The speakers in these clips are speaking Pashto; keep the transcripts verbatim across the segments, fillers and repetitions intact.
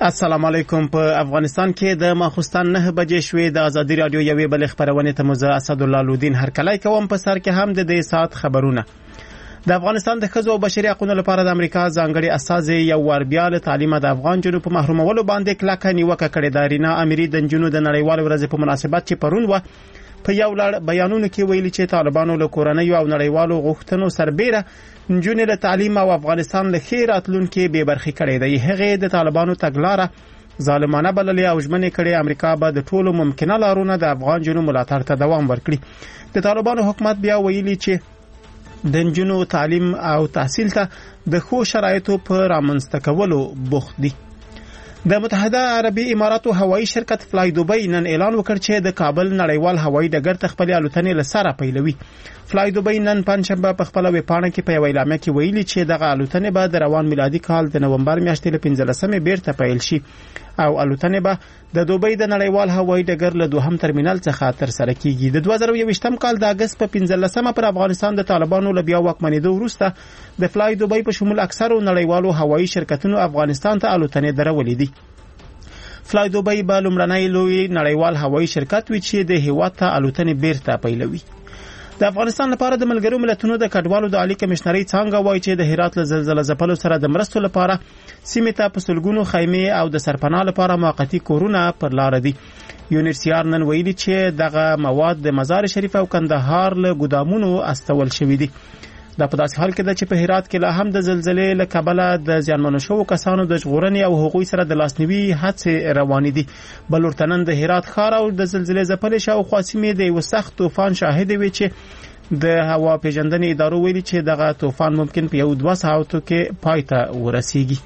السلام علیکم. په افغانستان کې د ماخوستان نه بجې شوې د ازادي رادیو یوې بلې خبرونې ته مزه اسدالله لودین هرکلی کوم. په سر کې هم د دې ساعت خبرونه. د افغانستان د ښځو او بشري حقوقو لپاره د امریکا ځانګړي استازي یو وار بیا له تعلیمه د افغان جنو په محرومولو باندې کلکه نیوکه کړې ده. رینا اميري د جنو د نړیوال ورځې په مناسبت چې پرون و په یو لړ بیانونو کې ویلي چې طالبانو له کورنۍ او نړیوالو غوښتنو سربېره نجونې له تعلیم او افغانستان له ښې راتلونکي بې برخې کړې ده. هغې د طالبانو تګلاره ظالمانه بللې او ژمنې کړې امریکا به د ټولو ممکنه لارونه د افغان جنو ملاتړ ته دوام ورکړي. د طالبانو حکومت بیا ویلي چې د نجونو تعلیم او تحصیل ته د ښو شرایطو په رامنځته کولو بوخت دي. د متحده عربي اماراتو هوایي شرکت فلای دوبۍ نن اعلان وکړ چې د کابل نړیوال هوایي ډګر ته خپلې الوتنې له سره پیلوي. فلای دوبۍ نن پنځشنبه په خپله ویبپاڼه کې په یوه اعلامیه کې ویلي چې دغه الوتنې به د روان میلادي کال د نومبر میاشتې له پنځلسمې بیرته پیل شي او الوتنې به د دوبۍ د نړیوال هوایي ډګر له دوهم ترمینل څخه ترسره کیږي. د دوه زره یوویشتم کال د اګست په پنځلسمه پر افغانستان د طالبانو له بیا واکمنېدو وروسته د فلای دوبۍ په شمول اکثرو نړیوالو هوایي شرکتونو افغانستان ته الوتنې درولې دي. فلای دوبۍ به لومړنی لوی نړیوال هوایي شرکت وي چې د هیواد ته الوتنې بیرته پیلوي. د افغانستان لپاره د ملګرو ملتونو د کډوالو د عالی کمشنرۍ څانګه وایي چې د هرات له زلزلې ځپلو سره د مرستو لپاره سیمې ته په سلګونو خیمې او د سرپناه لپاره موقتي کورونه پر لار دي. یونیسیار نن ویلي چې دغه مواد د مزار شریف او کندهار له ګدامونو استول شوي دي. دا په داسې حال کې ده چې په هرات کې لا هم د زلزلې له کبله د زیانمنو شوو کسانو د ژغورنې او هغوی سره د لاسنیوي هڅې روانې دي. بل ورته نن د هرات ښار او د زلزلې ځپلې شاوخوا سیمې د یو سخت طوفان شاهدې وي چې د هوا پیژندنې ادارو ویلي چې دغه طوفان ممکن په یو دوه ساعتو کې پای ته ورسیږي.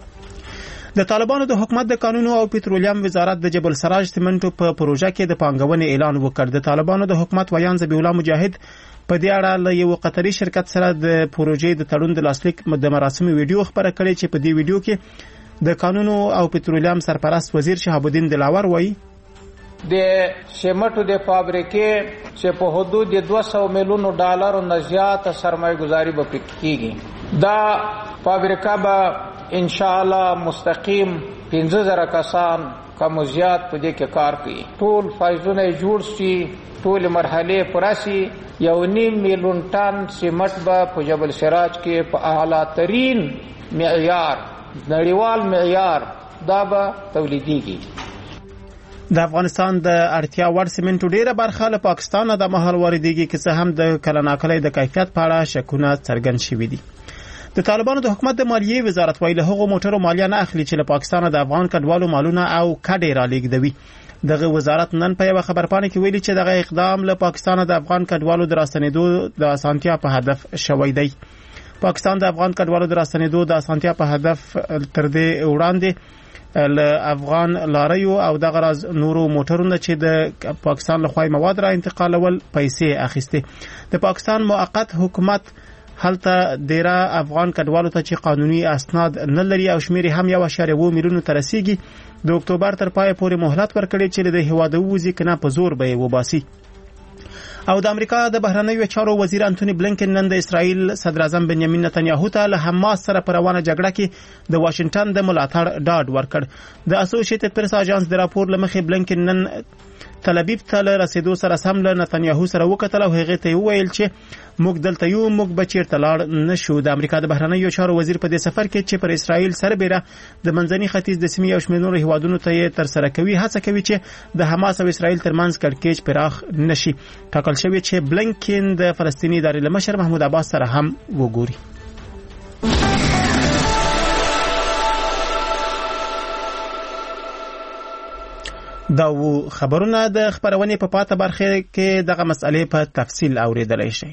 د طالبانو د حکومت د قانون او پټرولیم وزارت د جبل سراج سیمنټو په پروژه کې د پانګونې اعلان وکړ. د طالبانو د حکومت ویان ذبیح الله مجاهد په دې اړه له یو قطري شرکت سره د پروژې د تړون د لاسلیک د مراسمو ویډیو خبره کړې چې په دې ویډیو کې د قانون او پټرولیم سرپرست وزیر شهاب الدین دلاور وایي د سیمټو د فابریکې چې په حدود دوه سوه میلیونو ډالرو نه زیاته سرمایه گذاري به کیږي. دا فابریکه به ان شاء الله مستقیم پنځه زره کسان کم زیات په دې کې کار کوي. ټول فایزونه جوړ شي، ټول مرحله پراسي. یو نیم میلیون ټن سیمټ به په جبل سراج کې په اعلی ترین معیار نړیوال معیار دا به تولیدېږي. د افغانستان د اړتیا وړ سیمنټو ډیره برخه له پاکستان د مهال واردېږي چې څه هم د کله ناکله د کیفیت په اړه شکونه څرګند شوي دي. د طالبانو د حکومت د مالیې وزارت ویلي هغو موټرو مالیه نه اخلي چې له پاکستان د افغان کډوالو مالونه او کډې را لیږدوي. دغه وزارت نن په یو خبرپاڼه کې ویلي چې دغه اقدام له پاکستان د افغان کډوالو د راستنېدو د اسانتیا په هدف شوی دی. پاکستان د افغان کډوالو د راستنېدو د اسانتیا په هدف تر دې وړاندې له افغان لاریو او دغه راز نورو موټرونو چې د پاکستان له خوا مواد را انتقالول پیسې اخیستې. د پاکستان موقت حکومت هلته ډیره افغان کډوالو ته چې قانوني اسناد نه لري او شمیر هم یو اشاریه اووه میلیونو ته رسیږي د اکتوبر تر پای پورې مهلت ورکړي چې د هیواد ووځي کنه په زور به وباسي. او د امریکا د بهرنیو چارو وزیر انټونی بلینکن نن د اسرائیل صدر اعظم بنیامین نتنیاهو ته له حماس سره پر روانه جګړه کې د واشنگټن د ملاتړ ډاډ ورکړ. د اسوسییټډ پریس اژانس د راپور لمخې بلینکن نن تل ابیب ته له رسیدو سره سم له نتنیاهو سره وکتل او هغه ته وویل چې موږ دلته یو موږ به چیرته لاړ نشو. د امریکا د بهرنیو چارو وزیر په دې سفر کې چې پر اسرائیل سربېره د منځني ختیځ د سیمې او شمېر نورو هیوادونو ته یې تر سره کوي هڅه کوي چې د حماس او اسرائیل ترمنځ کړکېچ پراخ نشي. ټاکل شوی چې بلینکن د فلسطیني ادارې له مشر محمود عباس سره هم وګوري. دا و خبرونه د خبرونې په پاته برخه کې دغه مسئلې په تفصیل اوریدلای شئ.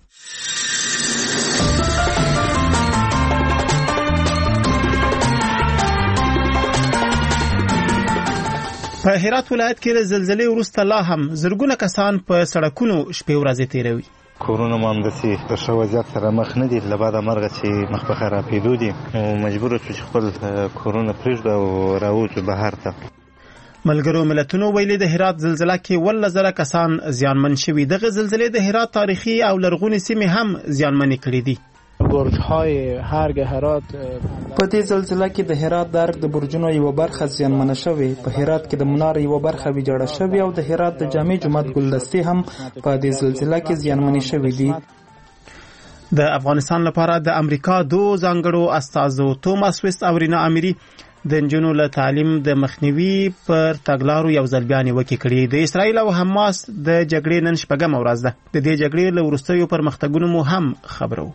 په هرات ولایت کې د زلزلې وروسته لا هم زرګونه کسان په سړکونو شپې ورځې تیروي. کورونه مامدسي د ښه وضعیت سره مخ نه دي، له بعده مرغه چې مخ په خرابېدو دي نو مجبور شو چې خپل کورونه پرېږدو او راوځو بهر ته. ملګرو ملتونو ویلي د هرات زلزلہ کې ول زره کسان زیانمن شوي. دغه زلزلې د هرات تاریخي او لرغونې سیمې هم زیانمنې کړې دي. برج‌های هرگ هرات په دې زلزلہ کې د هرات د ارګ د برجونو یو برخه زیانمنه شوې. په هرات کې د منار یو برخه ویجاړه شوې او د هرات د جامع جومات ګلدستې هم په دې زلزلہ کې زیانمنې شوې دي. د افغانستان لپاره د امریکا دو ځانګړو استازو توماس ویست او رینا اميري د نجونو له تعلیم د مخنیوي پر تګلارو یو ځل بیا نیوکې کړې. د اسرایل او حماس د جګړې نن شپږمه ورځ ده. د دې جګړې له وروستیو پرمختګونو مو هم خبرو.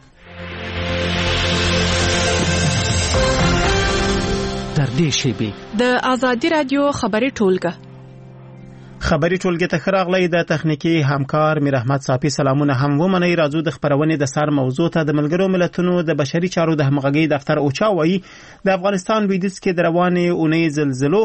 تر دې شیبې د آزادي رادیو خبري ټولګه خبري ټولګه ته خراغلی د تخنیکی همکار میر احمد صافي سلامونه هم ومنئ. راځو د خبرونې د سر موضوع ته. د ملګرو ملتونو د بشري چارو د همغږۍ دفتر اوچا وایي د افغانستان لویدیځ کې د روانې اونۍ زلزلو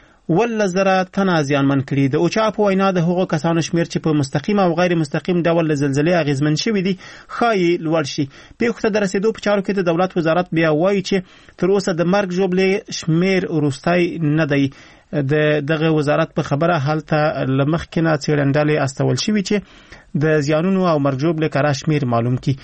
ولس زره تنه زیانمن کړي. د اوچا په وینا د هغو کسانو شمیر چې په مستقیم او غیر مستقیم ډول له زلزلې اغیزمن شوي دي ښایي لوړ شي. پیښو ته د رسیدو په چارو کې د دولت وزارت بیا وایي چې تر اوسه د مرګ ژوبلې شمیر وروستی نه دی. د دغه وزارت په خبره هلته لمخکې نه څېړندلې استول شوي چې د زیانونو او مرګ ژوبلې کره شمیر معلوم کړي.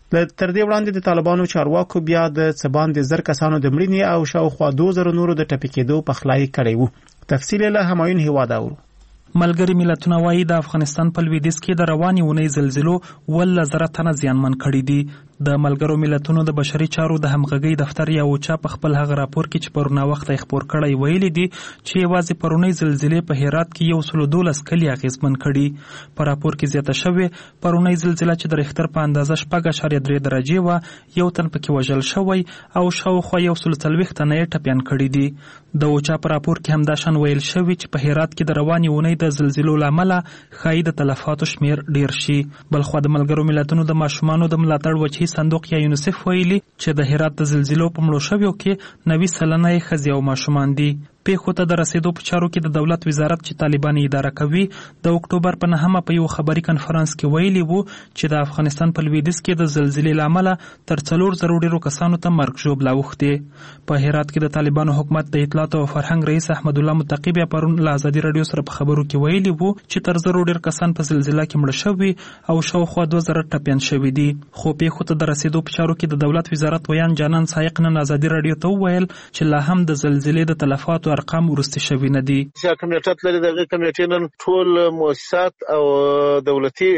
تر دې وړاندې د طالبانو چارواکو بیا د څه باندې زر کسانو د مړینې او شاوخوا دوه زره نورو د ټپي کېدو پخلی کړی وو. تفصیل له همایون هیواد اورو. ملګری ملتونه وایي د افغانستان په لویدیځ کې د روانې اونۍ زلزلو ول زره تنه زیانمن کړي دي. د ملګرو ملتونو د بشري چارو د همغږۍ دفتر یا اوچا په خپل هغه راپور کې چې پرونه وخت یې خپور کړی ویلي دي چې یوازې پرونی زلزلې په هرات کې یو سل دولس کلي اغیزمن کړي. په راپور کې زیاته شوې پرونی زلزلہ چې د ریختر په اندازه شپږ اعشاریه درې درجې وه یو تن پکې وژل شوی او شاوخوا یو سل څلوېښت تنه یې ټپیان کړي دي. د اوچا په راپور کې همدا شان ویل شوي چې په هرات کې د روانې اونۍ د زلزلو له امله ښایي د تلفاتو شمیر ډیر شي. بلخوا د ملګرو ملتونو د ماشومانو د ملاتړ وجهي صندوق یا یونیسف ویلي چې د هرات د زلزلو په مړو شویو کې نوي سلنه یې ښځې او ماشومان دي. پیښو ته د رسیدو په چارو کې د دولت وزارت چې طالبان اداره کوي د اکتوبر په نهمه په یو خبري کنفرانس کې ویلي وو چې د افغانستان په لویدیځ کې د زلزلې له امله تر څلور زرو ډیرو کسانو ته مرګ ژوبله اوښتې. په هرات کې د طالبانو حکومت د اطلاعات او فرهنګ رئیس احمد الله متقی بیا پرون له ازادي رادیو سره په خبرو کې ویلي وو چې تر زرو ډیر کسان په زلزلې کې مړه شوي او شاوخوا دوه زره ټپیان شوي دي. خو پیښو ته د رسیدو په چارو کې د دولت وزارت ویان جانان سایق نن ازادي رادیو ته وویل چې لا هم د زلزلې د تلفاتو ارقام ورسته شوي نه دي. چې کمیټه لري دغه کمیټې نن ټول مؤسسات او دولتي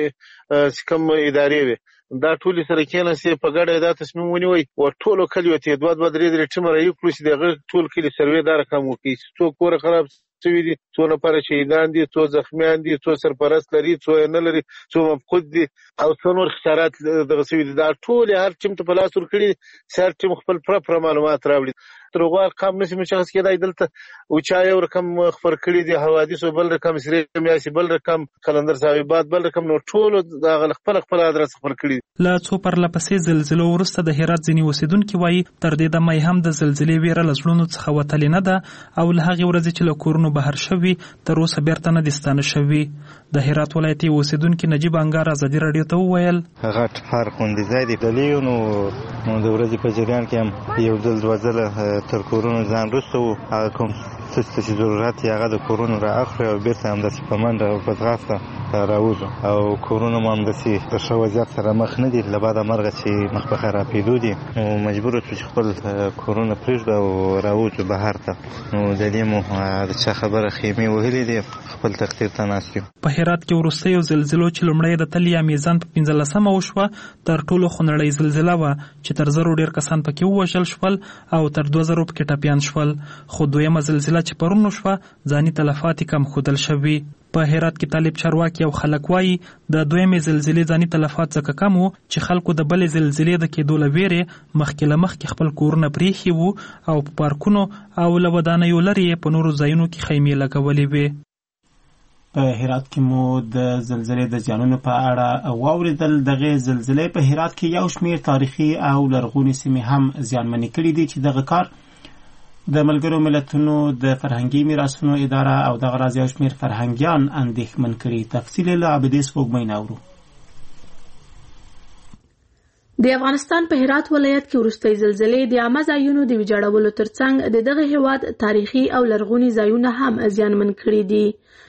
کوم ادارې وي دا ټول سره کېناسي په ګډه دا تصمیم ونیوي او ټول کلیو ته دوه دوه درې درې ټیم رايو کړو چې دغه ټول کلی سروې دا رقم وکړي څو کور خراب شوي دي څو نفر شهیدان دي څو زخمیان دي څو سرپرست لري څو نه لري څو مفقود دي او څو نور خسارات دغه شوي دي. دا ټول هر ټیم ته په لاس ورکړي سر ټیم خپل پراپر معلومات راوړي. تر هغه ارقام نشي مشخص کېدای دلته او چا یو رقم خبر کړي دي حوادث بل رقم سری میاسي بل رقم کلندر صاحبات بل رقم نو ټول دا خپل خپل ادرس خبر کړي. لا څو پر لپسې زلزلو ورسته د هرات ځینی اوسیدونکو وایي تر دې د مې هم د زلزلې ویره لزړونو څخه وتلې نه ده او له هغه ورځې چې له کورونو بهر شوي تر اوسه بیرته نه دي ستانه شوي. د هرات ولایتي اوسیدونکو نجیب انګار ازادي رادیو ته وویل غټ فرق خوندې ځای دی دلیو نو د ورځې په جریان کې هم یو ځل دوه ځله تر کورونو ځان وروسته وو هغه کوم څه چې ضرورت یې هغه د کورونو را اخلي او بیرته همداسې په منډه او په ځغاسته راوځو او کورونه مو همداسې د ښه وضعیت سره مخ نه دي له بعده مرغه چې مخ په خرابېدو دي نو مجبور شو چې خپل کورونه پرېږدو او راوځو بهر ته. نو د دې مو د چا خبره خیمې وهلې دي خپل تقدیر ته ناست یو. په هرات کې وروستیو زلزلو چې لومړی د تل یا میزان په پنځلسمه وشوه تر ټولو خونړۍ زلزله وه چې تر زرو ډېر کسان پکې ووژل شول او تر دوه زرو پکې ټپیان شول. خو دویمه زلزله چې پرون وشوه ځاني تلفات کم ښودل شوي. په هرات کې طالب چارواکي او خلک وایي د دویمې زلزلې ځاني تلفات څخه کم وو چې خلکو د بلې زلزلې د کېدو له ویرې مخکې له مخکې خپل کورونه پرېښي وو او په پارکونو او له ودانیو لرې په نورو ځایونو کې خیمې لګولې وې. په هرات کې مو د زلزلې د زیانونو په اړه واوریدل. دغه زلزلې په هرات کې یو شمېر تاریخي او لرغونې سیمې هم زیانمنې کړي دي چې دغه کار د ملګرو ملتونو د فرهنګي میراثونو اداره او دغه راز یو شمېر فرهنګیان اندېښمن کړي. تفصیل له عابدې سپوږمۍ ناورو. د افغانستان په هرات ولایت کې وروستۍ زلزلې د عامه ځایونو د ویجاړولو ترڅنګ د دغه هیواد تاریخي او لرغوني ځایونه هم زیانمن کړي دي.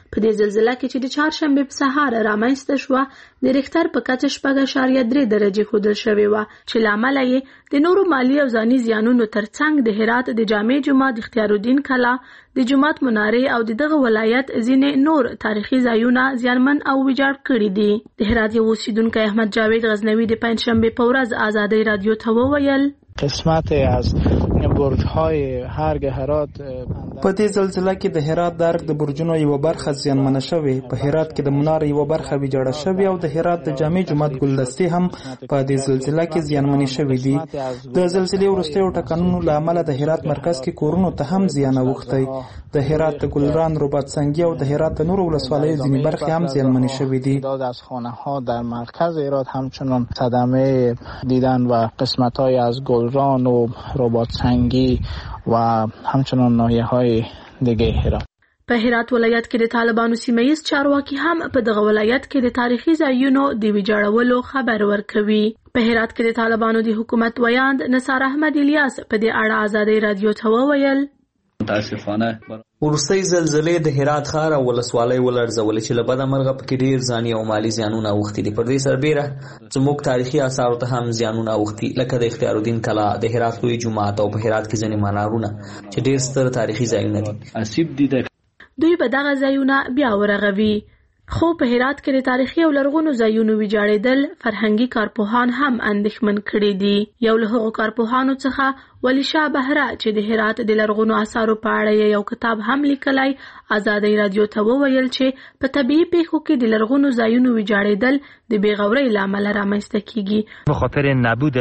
په دې زلزلہ کې چې د چهارشنبې په سهار رامنځته شوه د ریختر په کچه شپږ اعشاریه درې درجې ښودل شوې وه چې له امله یې د نورو مالي او ځاني زیانونو ترڅنګ د هرات د جامع جومات اختیارالدین کلا د جومات منارې او د دغه ولایت ځینې نور تاریخي ځایونه زیانمن او ویجاړ کړي دي. د هرات یو اوسیدونکی احمد جاوید غزنوي د پنجشنبې په ورځ آزادۍ رادیو ته وویل قسمت از برج‌های هرگ هرات په دې زلزلہ کې د هرات د ارګ د برجونو یو برخه زیانمنه شوې، په هرات کې د منار یو برخه ویجاړه شوې او د هرات د جامع جومات ګلدستې هم په دې زلزلہ کې زیانمنې شوې دي. د زلزلې وروستیو ټکانونو له امله د هرات مرکز کې کورونو ته هم زیان اوښتی. د هرات د ګلران، رباط سنگی او د هرات د نورو ولسوالیو ځینې برخې هم زیانمنې شوې دي. تعداد از خانه‌ها در مرکز هرات همچنان صدمه دیدن و قسمت‌های از گلران و رباط سنگی و همچنان ناحیه‌های دیگه هرات. په هرات ولایت کې د طالبانو سیمه‌ییز چارواکي هم په دغه ولایت کې د تاریخي ځایونو د ویجاړولو خبر ورکوي. په هرات کې د طالبانو د حکومت ویاند نثار احمد الیاس په دې اړه آزادۍ رادیو ته وویل متاسفانه ورستۍ زلزلې د هرات ښار او ولسوالۍ ولړزولې چې له بده مرغه پکې ډېر ځاني او مالي زیانونه اوښتي دي. پر دې سربیره زموږ تاریخي آثارو ته هم زیانونه اوښتي، لکه د اختیارالدین کلا، د هرات لوی جومات او په هرات کې ځینې منارونه چې ډېر ستر تاریخي ځایونه دي. اسیب دي دوی به دغه ځایونه بیا ورغوي. خو په هرات کې د تاریخي او لرغونو ځایونو ویجاړېدل فرهنګي کارپوهان هم اندېښمن کړي دي. یو له هغو کارپوهانو څخه ولی شاه بهره چې د هرات د لرغونو آثارو په اړه یو کتاب هم لیکلی آزادۍ رادیو ته وویل چې په طبیعي پیښو کې د لرغونو ځایونو ویجاړېدل د بېغورۍ له امله رامنځته کیږي. به خاطر نبود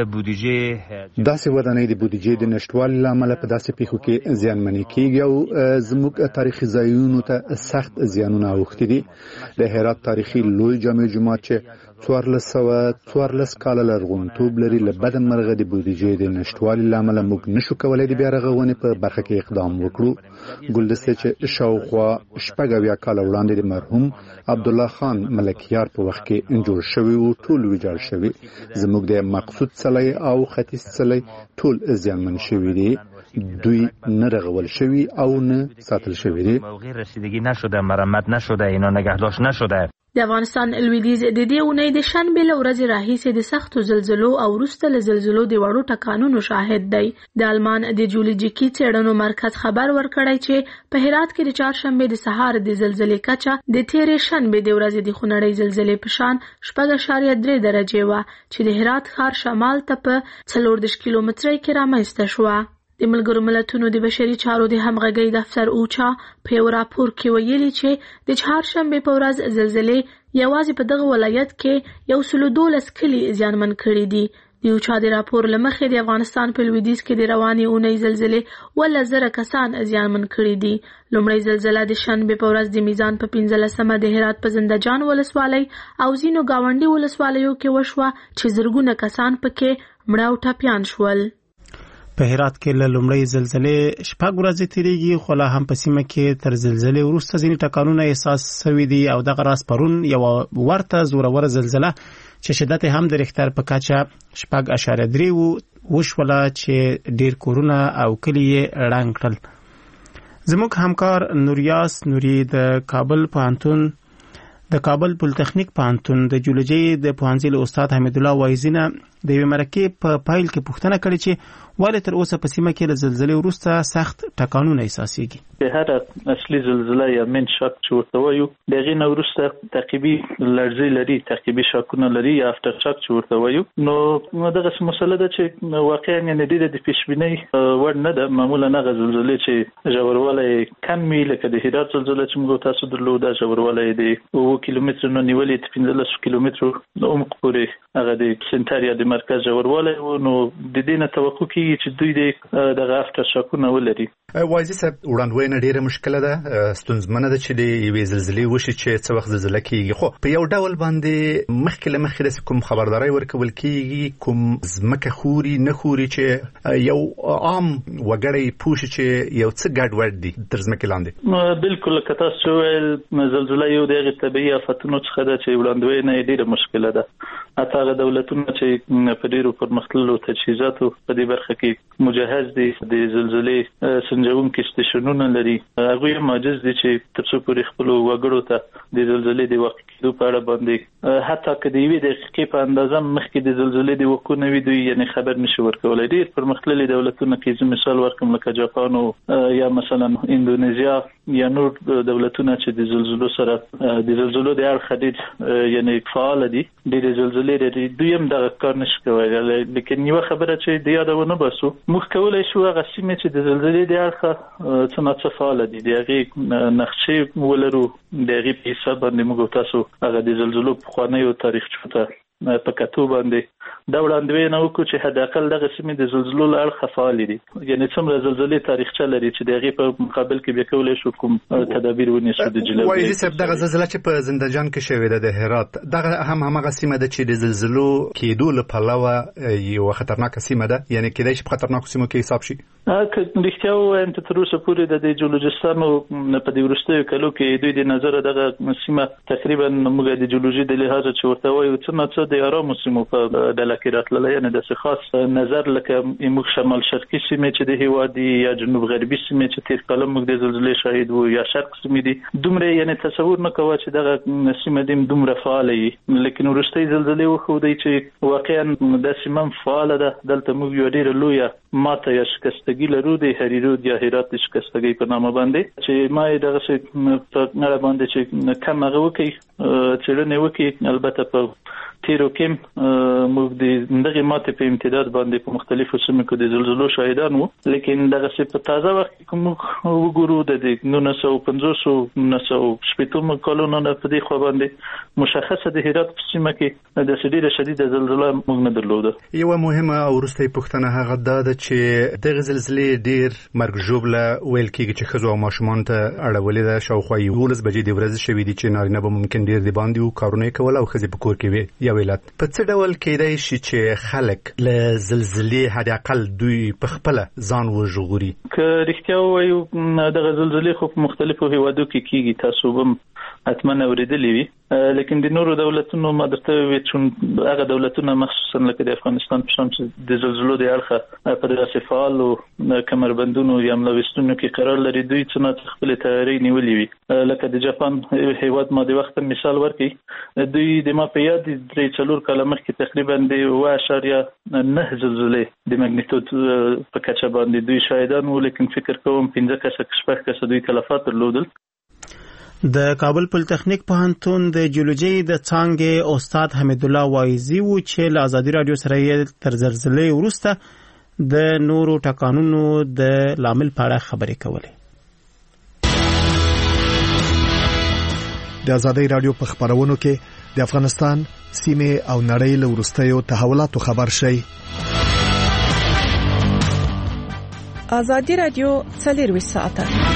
بودجه داسې ودانۍ د بودجې د نشتوالي له امله په داسې پیښو کې زیانمنې کیږي او زموږ تاریخي ځایونو ته سخت زیانونه اوښتي دي. د هرات تاریخي لوی جامع جومات چې څوارلس سوه څوارلس کاله لرغونتوب لري، له بده مرغه د بودجې د نشتوالي له امله موږ نشو کولی د بیا رغونې په برخه کې اقدام وکړو. ګلدستې چې شاوخوا شپږ اویا کاله وړاندې د مرحوم عبدالله خان ملکیار په وخت کې جوړ شوی و ټول ویجاړ شوي. زموږ د مقصود څلی او ختیځ څلی ټول زیانمن شوي دي. دوی نه رغول شوي او نه ساتل شوي دي. موقع رسیدگی نشده، مرمت نشده، اینا نگهداشت نشده. د افغانستان لویدیځ د دې اونۍ د شنبې له ورځې راهیسې د سختو زلزلو او وروسته له زلزلو د وړو ټکانونو شاهد دی. د المان د جیولوجیکي څېړنو مرکز خبر ورکړی چې په هرات کې د چهارشنبې د سهار د زلزلې کچه د تېرې شنبې د ورځې د خونړۍ زلزلې په شان شپږ اعشاریه درې درجې وه چې د هرات ښار شمال ته په څلور دېرش کیلومترۍ کې رامنځته شوه. د ملګرو ملتونو د بشري چارو د همغږۍ دفتر اوچا په یو راپور کې ویلي چې د چهارشنبې په ورځ زلزلې یوازې په دغه ولایت کې یو سلو دولس کلي زیانمن کړي دي. د اوچا د راپور له مخې د افغانستان په لویدیځ کې د روانې اونۍ زلزلې اووه زره کسان زیانمن کړي دي. لومړۍ زلزله د شنبې په ورځ د میزان په پنځلسمه د هرات په زنده جان ولسوالۍ او ځینو ګاونډي ولسوالیو کې وشوه چې زرګونه کسان پکې مړه او ټپیان شول. په هرات کې له لومړۍ زلزلې شپږ ورځې تیریږي، خو لا هم په سیمه کې تر زلزلې وروسته ځینې ټکانونه احساس شوي دي او دغه راز پرون یوه ورته زوروره زلزله چې شدت هم د ریختر په کچه شپږ اعشاریه درې وشوله چې ډېر کورونه او کلي یې ړنګ کړل. زموږ همکار نوریاس نوري د کابل پوهنتون د کابل پولتخنیک پوهنتون د جیولوژي د پوهنځي له استاد حمید الله وایزینه د یوې مرکې په پایل کې پوښتنه کړې چې ولې تر اوسه په سیمه کې له زلزلې وروسته سخت ټکانونه احساسېږي. هر اصلي زلزله یا من شاک چې ورته وایو د هغې نه وروسته تعقیبي لړزې لري، تعقیبي شاکونه لري یا افټر شاک چې ورته وایو. نو دغسې مسله ده چې واقعا یعنې ډېره د پیشبینۍ وړ نه ده. معمولا هغه زلزلې چې ژوروالی کم وي، لکه د هرات زلزله چې موږ تاسو درلوده ژوروالی د اووه کیلومترو نه نیولې تر پنځلسو کیلومترو د عمق پورې هغه د سنتر یا د مرکز ژوروالی و. نو د دې نه توقع کېږي چې دوی د دغه افټر شاکونه ولري. وایزي صاحب، وړاندوینه ډېره مشکله ده، ستونزمنه ده چې د یوې زلزلې وشي چې څه وخت زلزله کېږي. خو په یو ډول باندې مخکې له مخکې داسې کوم خبرداری ورکول کېږي، کوم ځمکه خوري نه خوري چې یو عام وګړی پوه شي چې یو څه ګډوډ دي تر ځمکې لاندې. بالکل لکه تاسو چې ویل زلزله یو د هغې طبیعي افتونو څخه ده چې وړاندوینه یې ډېره مشکله ده. حتی هغه دولتونه چې په ډیرو پرمختللو تجهیزاتو په دې برخه کې مجهز دي د زلزلې سنجونکي سټیشنونه لري هغه یې معجز دي چې تر څو پورې خپل وګړو ته د زلزلې د واقع کېدو په اړه باندې حتی که د یوې دقیقې په اندازه مخکې د زلزلې د وقوع نه وي دوی یعنی خبر نشي ورکولی. ډیر پرمختللي دولتونه کې زه مثال ورکړم لکه جاپان او یا مثلا اندونیزیا یا نور دولتونه چې د زلزلو سره د زلزلو د اړخ ډیر یعنی فعال دي ډیر زلزلې لري دوی هم دغه کار نشي کولی. لیکن یو خبره چې د یادونه باسو موږ کولای شو هغه سیمې چې د زلزلې د اړخ څه نه څه فعال دي د هغې نقشې ولرو د هغې په حساب باندې موږ تاسو هغه د زلزلو پخوانیو تاریخچو ته په کتو باندې دا وړاندوینه وکړو چې حد اقل دغه سیمې د زلزلو له اړخه فعالې دي یعنی څومره زلزلې تاریخچه لري چې د هغې په مقابل کې بیا کولی شو کوم تدابیر ونیسو د جلوګیرۍ. وایي صاحب دغه زلزله چې په زندهجان کې شوې ده د هرات دغه هم همغه سیمه ده چې د زلزلو کېدو له پلوه یوه خطرناکه سیمه ده یعنی کېدای شي په خطرناکو سیمو کې حساب شي. که رښتیا ووایم ته تر اوسه پورې د دې جیولوجستانو په دې وروستیو کلو کې دوی د نظره دغه سیمه تقریبا موږ د جیولوژي د لحاظه چې ورته وایو څه نه څه د ارامو سیمو په ډله کې راتللی یعنې داسې خاص نظر لکه موږ شمال شرقي سیمې چې د هېواد دي یا جنوب غربي سیمې چې تېر کاله موږ د زلزلې شاهد وو یا شرق سیمې دي دومره یعنې تصور نه کوه چې دغه سیمه دي دومره فعاله وي. لیکن وروستۍ زلزلې وښودی چې واقعا دا سیمه هم فعاله ده. دلته موږ یوه ډېره لویه ماته یا شکستګي لرو د هریرود یا هرات د شکستګۍ په نامه باندې چې ما یې دغسې په اړه باندې چې کم هغه وکړي څېړنې وکړي البته په تیرو کې موږ د دغې ماتې په امتداد باندې په مختلفو سیمو کې د زلزلو شاهدان وو. لیکن دغسې په تازه وخت کې موږ وګورو د نولس سوه پنځوسو نولس سوه شپېتمو کلونو نه په دې خوا باندې مشخصه د هرات په سیمه کې داسې ډېره شدیده زلزله موږ نه درلوده. یوه مهمه او وروستۍ پوښتنه هغه دا ده چې دغه زلزلې ډېر مرګ ژوبله ویل کېږي چې ښځو او ماشومانو ته اړولې ده. شاوخوا یولس بجې د ورځې شوي دي چې نارینه به ممکن ډېر د باندې وو کارونه یې کول او ښځې په کور کې وې یا ولادت. په څه ډول کېدای شي چې خلک له زلزلې حد اقل دوی په خپله ځان وژغوري؟ که رښتیا ووایو دغه زلزلې خو په مختلفو هېوادو کې کېږي تاسو به حتما اورېدلې وي. لیکن د نورو دولتونو ما درته وویل چون هغه دولتونه مخصوصا لکه د افغانستان په شان چې د زلزلو د اړخه په داسې فعالو کمربندونو یا ملوستونو کې قرار لري دوی څه نه څه خپلې تیارۍ نیولې وي. لکه د جاپان هېواد ما د وخت مثال ورکړي دوی د ما په یاد درې څلور کاله مخکې تقریبا د اوه اشاریه نه زلزلې د مګنیټود په کچه باندې دوی شاهدان وو. لیکن فکر کوم پنځه کسه شپږ کسه دوی تلفات درلودل. د کابل پولیټیکنیک پوهنتون د جیولوژي د څانګې استاد حمید الله وایزي و چې له ازادي رادیو سره یې تر زلزلې وروسته د نورو ټکانونو د لامل په اړه خبرې کولې. د ازادي رادیو په خبرونو کې د افغانستان سیمه او نړۍ له وروستیو تحولاتو خبر شي. ازادي رادیو څلور ساعته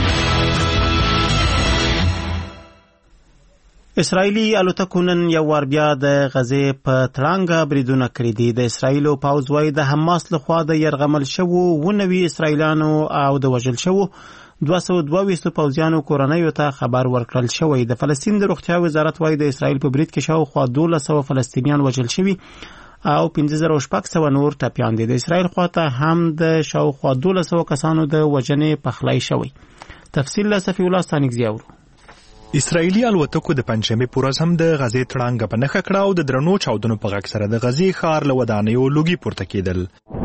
اسرائیلی الوتکو نن یو وار بیا د غزې په تړانګه بریدونه کړي دي. د اسرائیلو پوځ وايي د حماس لخوا د یرغمل شوو ونوي اسرائیلانو او د وژل شوو دوه سوه دوه ویشت پوځیانو کورنیو ته خبر ورکړل شوی. د فلسطین د روغتیا وزارت وايي د اسرائیل په برید کې شاوخوا دولس سوه فلسطینیان وژل شوي او پنځه زره شپږ سوه نور ټپیان دي. د اسرائیل خواته هم د شاوخوا دولس سوه کسانو د وژنې پخلی شوی. تفصیل له صفی الله ستانکزي اورو. اسرائیلي الوتکو د پنځمې په ورځ هم د غزې تړانګه په نښه کړه او د درنو چاودنو په غږ سره د غزې ښار له ودانیو لوګي پورته کېدل.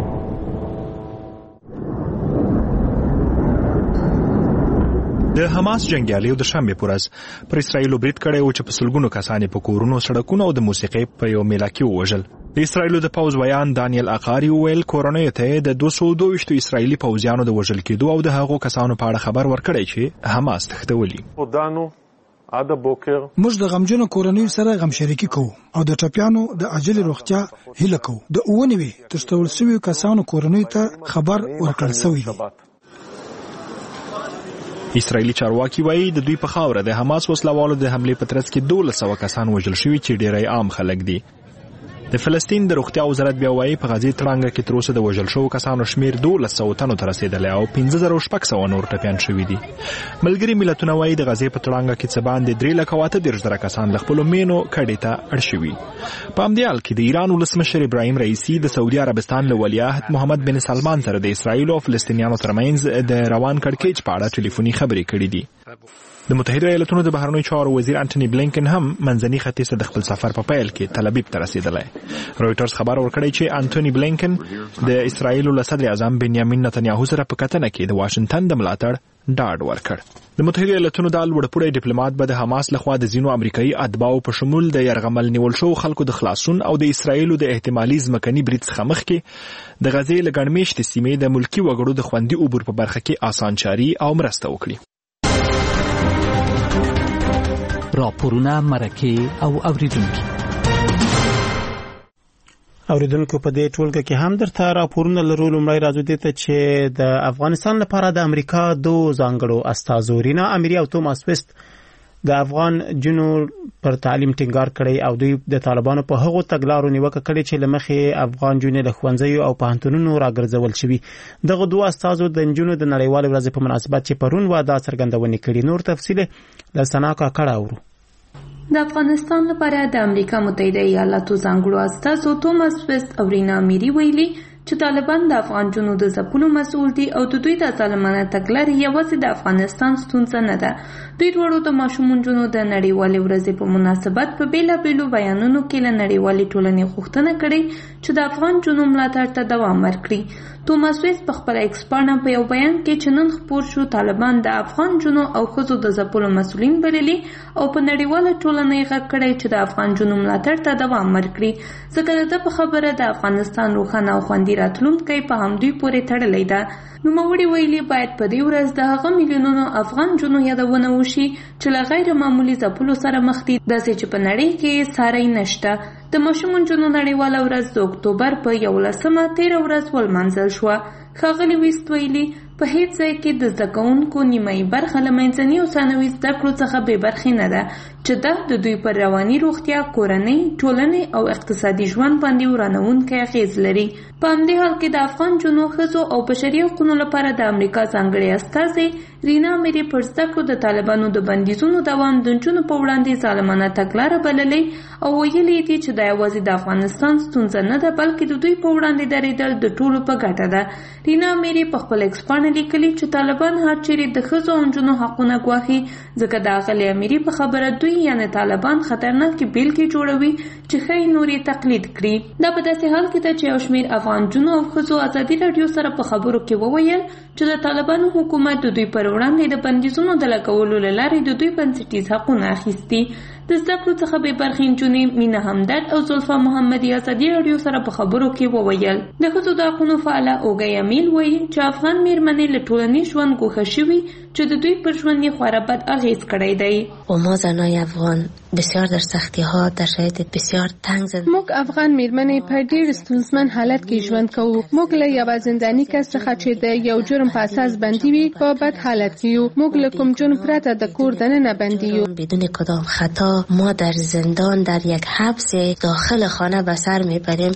د حماس جنګیالیو د شنبې په ورځ پر اسرائیلو برید کړی و چې په سلګونو کسان یې په کورونو سړکونو او د موسیقۍ په یو میله کې ووژل. د اسرائیلو د پوځ ویان دانیل اقاری وویل کورنیو ته د دوه سوه دوه ویشت اسرائیلي پوځیانو د وژل کېدو او د هغو کسانو په اړه خبر ورکړی چې حماس تښتولي. موږ د غمجنو کورنیو سره غم شریکي کوو او د ټپیانو د عاجل روغتیا هیله کوو. د اوه نوي تښتول شویو کسانو کورنیو ته خبر ورکړل شوی دی. اسرائیلي چارواکي وایي د دوی په خاوره د حماس وسلوالو د حملې په ترڅ کې دولس سوه کسان وژل شوي چې ډیری عام خلک دي. د فلسطین د روغتیا وزارت بیا وایي په غزې تړانګه کې تر اوسه د وژل شوو کسانو شمیر دولس سوه تنو ته رسېدلی او پنځه زره شپږ سوه نور ټپیان شوي دي. ملګري ملتونه وایي د غزې په تړانګه کې څه باندې درې لکه اته دېرش زره کسان له خپلو مینو کډې ته اړ شوي. په همدې حال کې د ایران ولسمشر ابراهیم رئیسي د سعودي عربستان له ولیعهد محمد بن سلمان سره د اسرائیلو او فلسطینیانو ترمنځ د روان کړکېچ په اړه ټلیفوني خبرې کړې دي. د متحده ایالاتونو د بهرنیو چارو وزیر انټونی بلینکن هم منځني ختیځ ته د خپل سفر په پیل کې تل ابیب ته رسیدلی. رویټرز خبر ورکړی چې انټونی بلینکن د اسرائیلو له صدر اعظم بنیامین نتنیاهو سره په کتنه کې د واشنگټن د ملاتړ ډاډ ورکړ. د متحده ایالاتونو د لوړپوړي ډیپلوماټ به د حماس لخوا د ځینو امریکایي اتباعو په شمول د یرغمل نیول شو خلکو د خلاصون او د اسرائیلو د احتمالي ځمکني برید څخه مخکې د غزې له ګڼمېشتې سیمې د ملکي وګړو د خوندي عبور په برخه کې اسانچاري او مرسته وکړي. راپورونه مرکه او اوریدونکو اوریدونکو په دې ټولګه کې هم درته راپورونه لرو. لومړی راځو دې ته چې د افغانستان لپاره د امریکا دوه ځانګړو استازو رینا اميري او توماس ویست د افغان جنو پر تعلیم ټینګار کړی او دوی د طالبانو په هغو تګلارو نیوکه کړې چې لمخې افغان جنو له ښوونځیو او پوهنتونونو راګرځول شوي. دغه دوه استازو د جنو د نړیوالې ورځې په مناسبت چې پرون و دا څرګندونې کړې. نور تفصیل له سنا کاکړ اورو. د افغانستان لپاره د امریکا متحده ایالاتو ځانګړو استازو توماس ویست او رینا اميري ویلي چې طالبان د افغان جنو د ځپلو مسؤل دي او د دوی د ظالمانه تګلارې یوازې د افغانستان ستونزه نه ده. دوی دواړو د ماشومانو جنو د نړیوالې ورځې په مناسبت په بیلابیلو بیانونو کې له نړیوالې ټولنې غوښتنه کړې چې د افغان جنو ملاتړ ته دوام ورکړي. توماس ویست په خپل ایکس پاڼه په یو بیان کې چې نن خپور شو طالبان د افغان جنو او ښځو د ځپلو مسؤلین بللي او په نړیواله ټولنه یې غږ کړی چې د افغان جنو ملاتړ ته دوام ورکړي ځکه د ده په خبره د افغانستان روښانه او خوندي راتلونکی په همدوی پورې تړلی ده. نوموړي ویلي باید په دې ورځ د هغه میلیونونو افغان جنو یادونه وشي چې له غیر معمولي ځپلو سره مخ دي داسې چې په نړۍ کې ساری نشته. د ماشومانو جنو نړیواله ورځ د اکتوبر په یولسمه تېره ورځ ولمانځل شوه. ښاغلي ویست ویلي په هیڅ ځای کې د زده کوونکو نیمایي برخه له منځني او ثانوي زده کړو څخه بې برخې نه ده چې دا د دوی پر رواني روغتیا، کورنۍ، ټولنې او اقتصادي ژوند باندې ورانوونکی اغېز لري. په همدې حال کې د افغان جنو ښځو او بشري حقوقو لپاره د امریکا ځانګړې استازې رینا اميري پر زده کړو د طالبانو د بندیزونو دوام د نجونو په وړاندې ظالمانه تګلاره بللی او ویلي دي چې دا یوازې د افغانستان ستونزه نه ده بلکې د دوی په وړاندې درېدل د ټولو په ګټه ده. رینا اميري په خپل ایکس پاڼه لیکلي چې طالبان هر چیرې د ښځو او نجونو حقونه ګواښي ځکه د اغلې اميري په خبره دوی یعنی طالبان خطرناکې بیلګې جوړوي چې ښایي نور یې تقلید کړي. دا په داسې حال کې ده چې یو شمېر افغان جنو او ښځو ازادي راډیو سره په خبرو کې وویل چې د طالبانو حکومت د دوی پر وړاندې د بندیزونو د لګولو له لارې د دوی بنسټیز حقونه اخیستي. د زده کړو څخه بې برخې نجونې مینا همدرد او زلفا محمدي ازادي راډیو سره په خبرو کې وویل. د ښځو د حقونو فعاله اوږه امیل وایي چې افغان میرمنې له ټولنیز ژوند ګوښه شوي چې د دوی پر ژوند یې خورا بد اغېز کړی دی. و ما زنای افغان بسیار در سختی ها در شرایط بسیار تنگ زندگی موږ افغان میرمنې په ډېر ستونزمن حالت کې ژوند کوو. موږ له یوه زنداني کس څخه چې د یو جرم په اساس بندي وي په بد حالت کې یو. موږ له کوم جرم پرته د کور دننه بندي یو. بدون کدام خطا ما در زندان در یک حبس داخل خانه به سر میبریم.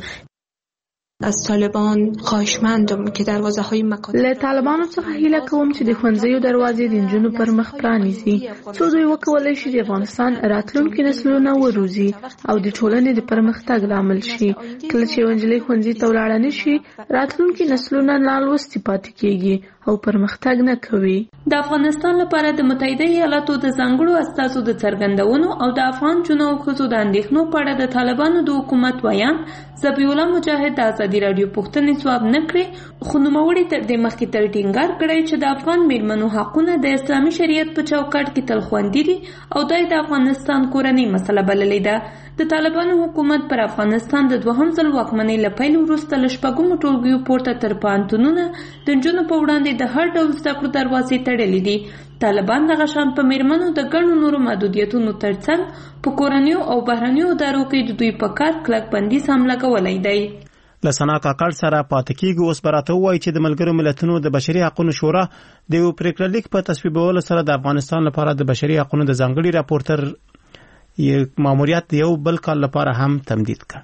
از طالبان خواهشمندم که دروازه های مکاتب له طالبانو څخه هیله کوم چې د ښوونځیو دروازې د نجونو پر مخ پرانیزي څو دوی وکولای شي د افغانستان راتلونکي نسلونه وروزي او د ټولنې د پرمختګ لامل شي. کله چې نجلۍ ښوونځي ته ولاړه نشي راتلونکي نسلونه نالوستي پاتې کیږي او پرمختګ نه کوي. د افغانستان لپاره د متحده ایالاتو د ځانګړو استازو د څرګندونو او د افغان جنو او ښځو د اندېښنو په اړه د طالبانو د حکومت ویان ذبیح الله مجاهد د ازادي راډیو پوښتنې ځواب نه کړې خو نوموړي تر دې مخکې تر ټینګار کړی چې د افغان میرمنو حقونه د اسلامي شریعت په چوکاټ کې تل خوندي دي او دا د افغانستان کورنۍ مسله بللې ده. د طالبانو حکومت پر افغانستان د دوهم ځل واکمنۍ له پیل وروسته له شپږمو ټولګیو پورته تر پوهنتونونه د نجونو په وړاندې د هر ډول زده کړو دروازې تړلې دي. طالبان دغه شان په میرمنو د ګڼو نورو محدودیتونو ترڅنګ په کورنیو او بهرنیو ادارو کې د دوی په کار کلک بندیز هم لګولی دی. لسنا کاکړ سره پاتې کېږي. اوس به راته ووایي چې د ملګرو ملتونو د بشري حقوقو شورا د یو پریکړه لیک په تصویبولو سره د افغانستان لپاره د بشري حقوقو د ځانګړي راپورټر ماموریت یو بل کال لپاره هم تمدید کړ.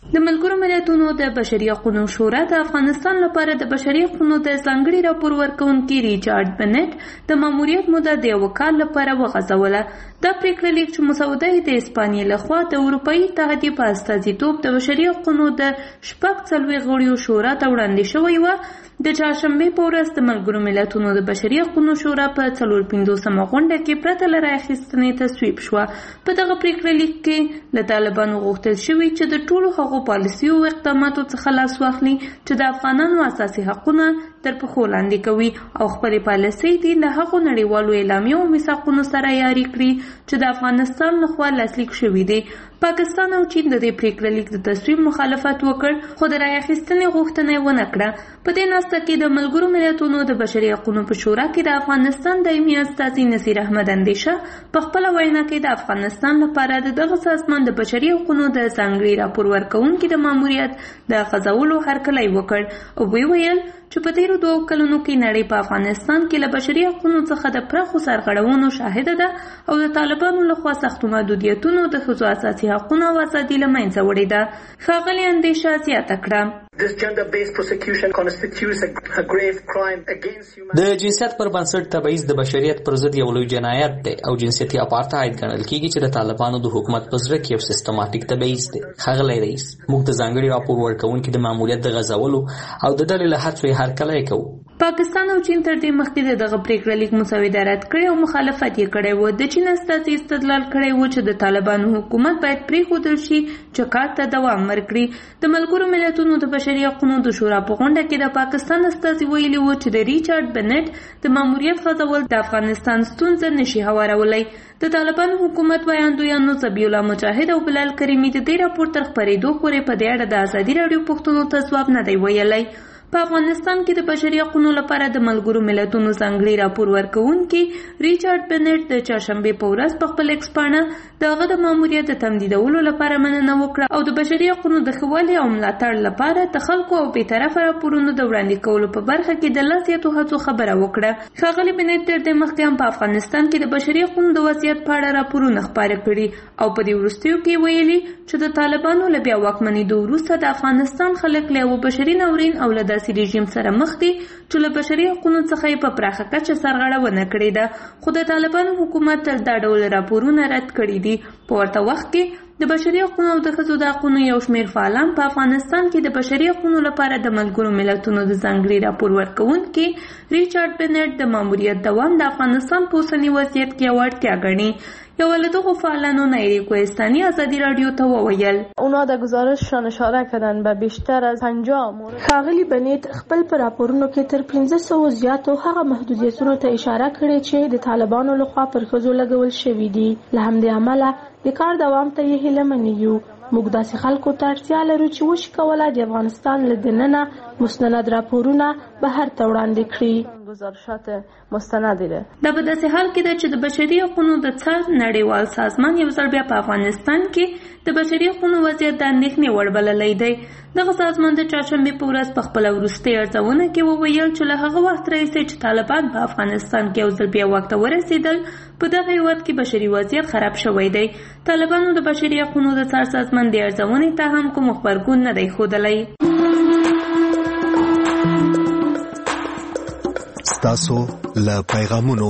د ملګرو ملتونو د بشري حقوقو شورا د افغانستان لپاره د بشري حقوقو د ځانګړي راپور ورکونکي ریچارډ بنټ د ماموریت موده د یو کال لپاره وغځوله. دا پریکړه لیک چې مسوده یې د اسپانیې لخوا د اروپایي اتحادیې په استازیتوب د بشري حقوقو د شپږ څلوېښت غړیو شورا ته وړاندې شوې وه، د چهارشنبې په ورځ د ملګرو ملتونو د بشري حقوقو شورا په څلور پنځوسمه غونډه کې پرته له رااخیستنې تصویب شوه. په دغه پریکړه لیک کې له طالبانو غوښتل شوي چې د ټولو هغو پالیسیو او اقداماتو څخه لاس واخلي چې د افغانانو اساسي حقونه تر پښو لاندې کوي او خپلې پالیسۍ دي له هغو نړیوالو اعلامیو او میثاقونو سره یاري کړي چې د افغانستان لخوا لاسلیک شوي دي. پاکستان او چین د دې پریکړه لیک د تصویب مخالفت وکړ، خو د رااخیستنې غوښتنه یې ونه کړه. په دې ناسته کې د ملګرو ملتونو د بشري حقوقو په شورا کې د افغانستان دایمي استازي نصیر احمد اندیشه په خپله وینا کې د افغانستان لپاره د دغه سازمان د بشري حقوقو د ځانګړي راپور ورکوونکي د ماموریت د غځولو هرکلی وکړ او ویې ویل چې په تیرو دوو کلونو کې نړۍ په افغانستان کې له بشري حقوقو څخه د پراخو سرغړونو شاهده ده او د طالبانو لخوا سختو محدودیتونو د ښځو اساسي حقونه او ازادي له منځه وړې ده. ښاغلې اندیشه زیاته کړه د جنسیت پر بنسټ تبعیض د بشریت پر ضد یو لوی جنایت دی او جنسیتي اپارټاید ګڼل کیږي چې د طالبانو د حکومت په زړه کې یو سیستماتیک تبعیض دی. ښاغلی رئیس، موږ د ځانګړي راپور ورکوونکي د ماموریت د غځولو او د ډلې له هڅو یې هرکلی کوو. پاکستان او چین تر دې مخکې د دغه پریکړه لیک مسوده رد کړې او مخالفت یې کړی و. د چین استازي استدلال کړی و چې د طالبانو حکومت باید پرېښودل شي چې کار ته دوام ورکړي. د ملګرو ملتونو د بشري حقوقو د شورا په غونډه کې د پاکستان استازي ویلي و چې د ریچارډ بنټ د ماموریت غځول د افغانستان ستونزه نشي هوارولی. د طالبانو حکومت ویاندویانو ذبیح الله مجاهد او بلال کریمي د دې راپور تر خپرېدو پورې په دې اړه د ازادي راډیو پوښتنو ته ځواب نه دی ویلی. په افغانستان کې د بشري حقوقو لپاره د ملګرو ملتونو ځانګړي راپور ورکوونکي ریچارډ بنټ د چهارشنبې په ورځ په خپل ایکس پاڼه د هغه د ماموریت د تمدیدولو لپاره مننه وکړه او د بشري حقوقو د ښه والي او ملاتړ لپاره د خلکو او بېطرفه راپورونو د وړاندې کولو په برخه کې د لا زیاتو هڅو خبره وکړه. ښاغلي بنټ تر دې مخکې هم په افغانستان کې د بشري حقوقو د وضعیت په اړه راپورونه خپاره کړي او په دې وروستیو کې ویلي چې د طالبانو له بیا واکمنېدو وروسته د افغانستان خلک له یوه بشري ناورین او له داسې رژیم سره مخ دي چې له بشري حقوقو څخه یې په پراخه کچه سرغړونه کړې ده، خو د طالبانو حکومت تل دا ډول راپورونه رد کړي دي. په ورته وخت کې د بشري حقوقو او د ښځو د حقوقو یو شمېر فعالان په افغانستان کې د بشري حقوقو لپاره د ملګرو ملتونو د ځانګړي راپور ورکوونکي ریچارډ بنټ د ماموریت دوام د افغانستان په اوسني وضعیت کې یوه اړتیا ګڼي. یو له دغو فعالانو نایری کوهستانی آزادی رادیو ته وویل اونا در گزارششان اشاره کردن به بیشتر از پنجاه مورد. ښاغلي بنټ خپل په راپورونو کې تر پنځه سوه زیاتو هغه محدودیتونو ته اشاره کړې چې د طالبانو لخوا پر ښځو لګول شوي دي. له همدې امله د کار دوام ته یې هیله منې یو. موږ داسې خلکو ته اړتیا لرو چې وشي کولی د افغانستان له دننه مستند راپورونه بهر ته وړاندې کړي. گزارشات مستندی ده. دا په داسې حال کې ده چې د بشري حقوقو د څار نړیوال سازمان یو ځل بیا په افغانستان کې د بشري حقوقو وضعیت د اندېښنې وړ بللی دی. دغه سازمان د چهارشنبې په ورځ په خپله وروستۍ ارزونه کې وویل چې له هغه وخت راهیسې چې طالبان په افغانستان کې یو ځل بیا واک ته ورسېدل په دغه هېواد کې بشري وضعیت خراب شوی دی. طالبانو د بشري حقوقو د څار سازمان د ارزونې ته هم کوم غبرګون نه دی ښودلی. ستاسو له پیغامونو.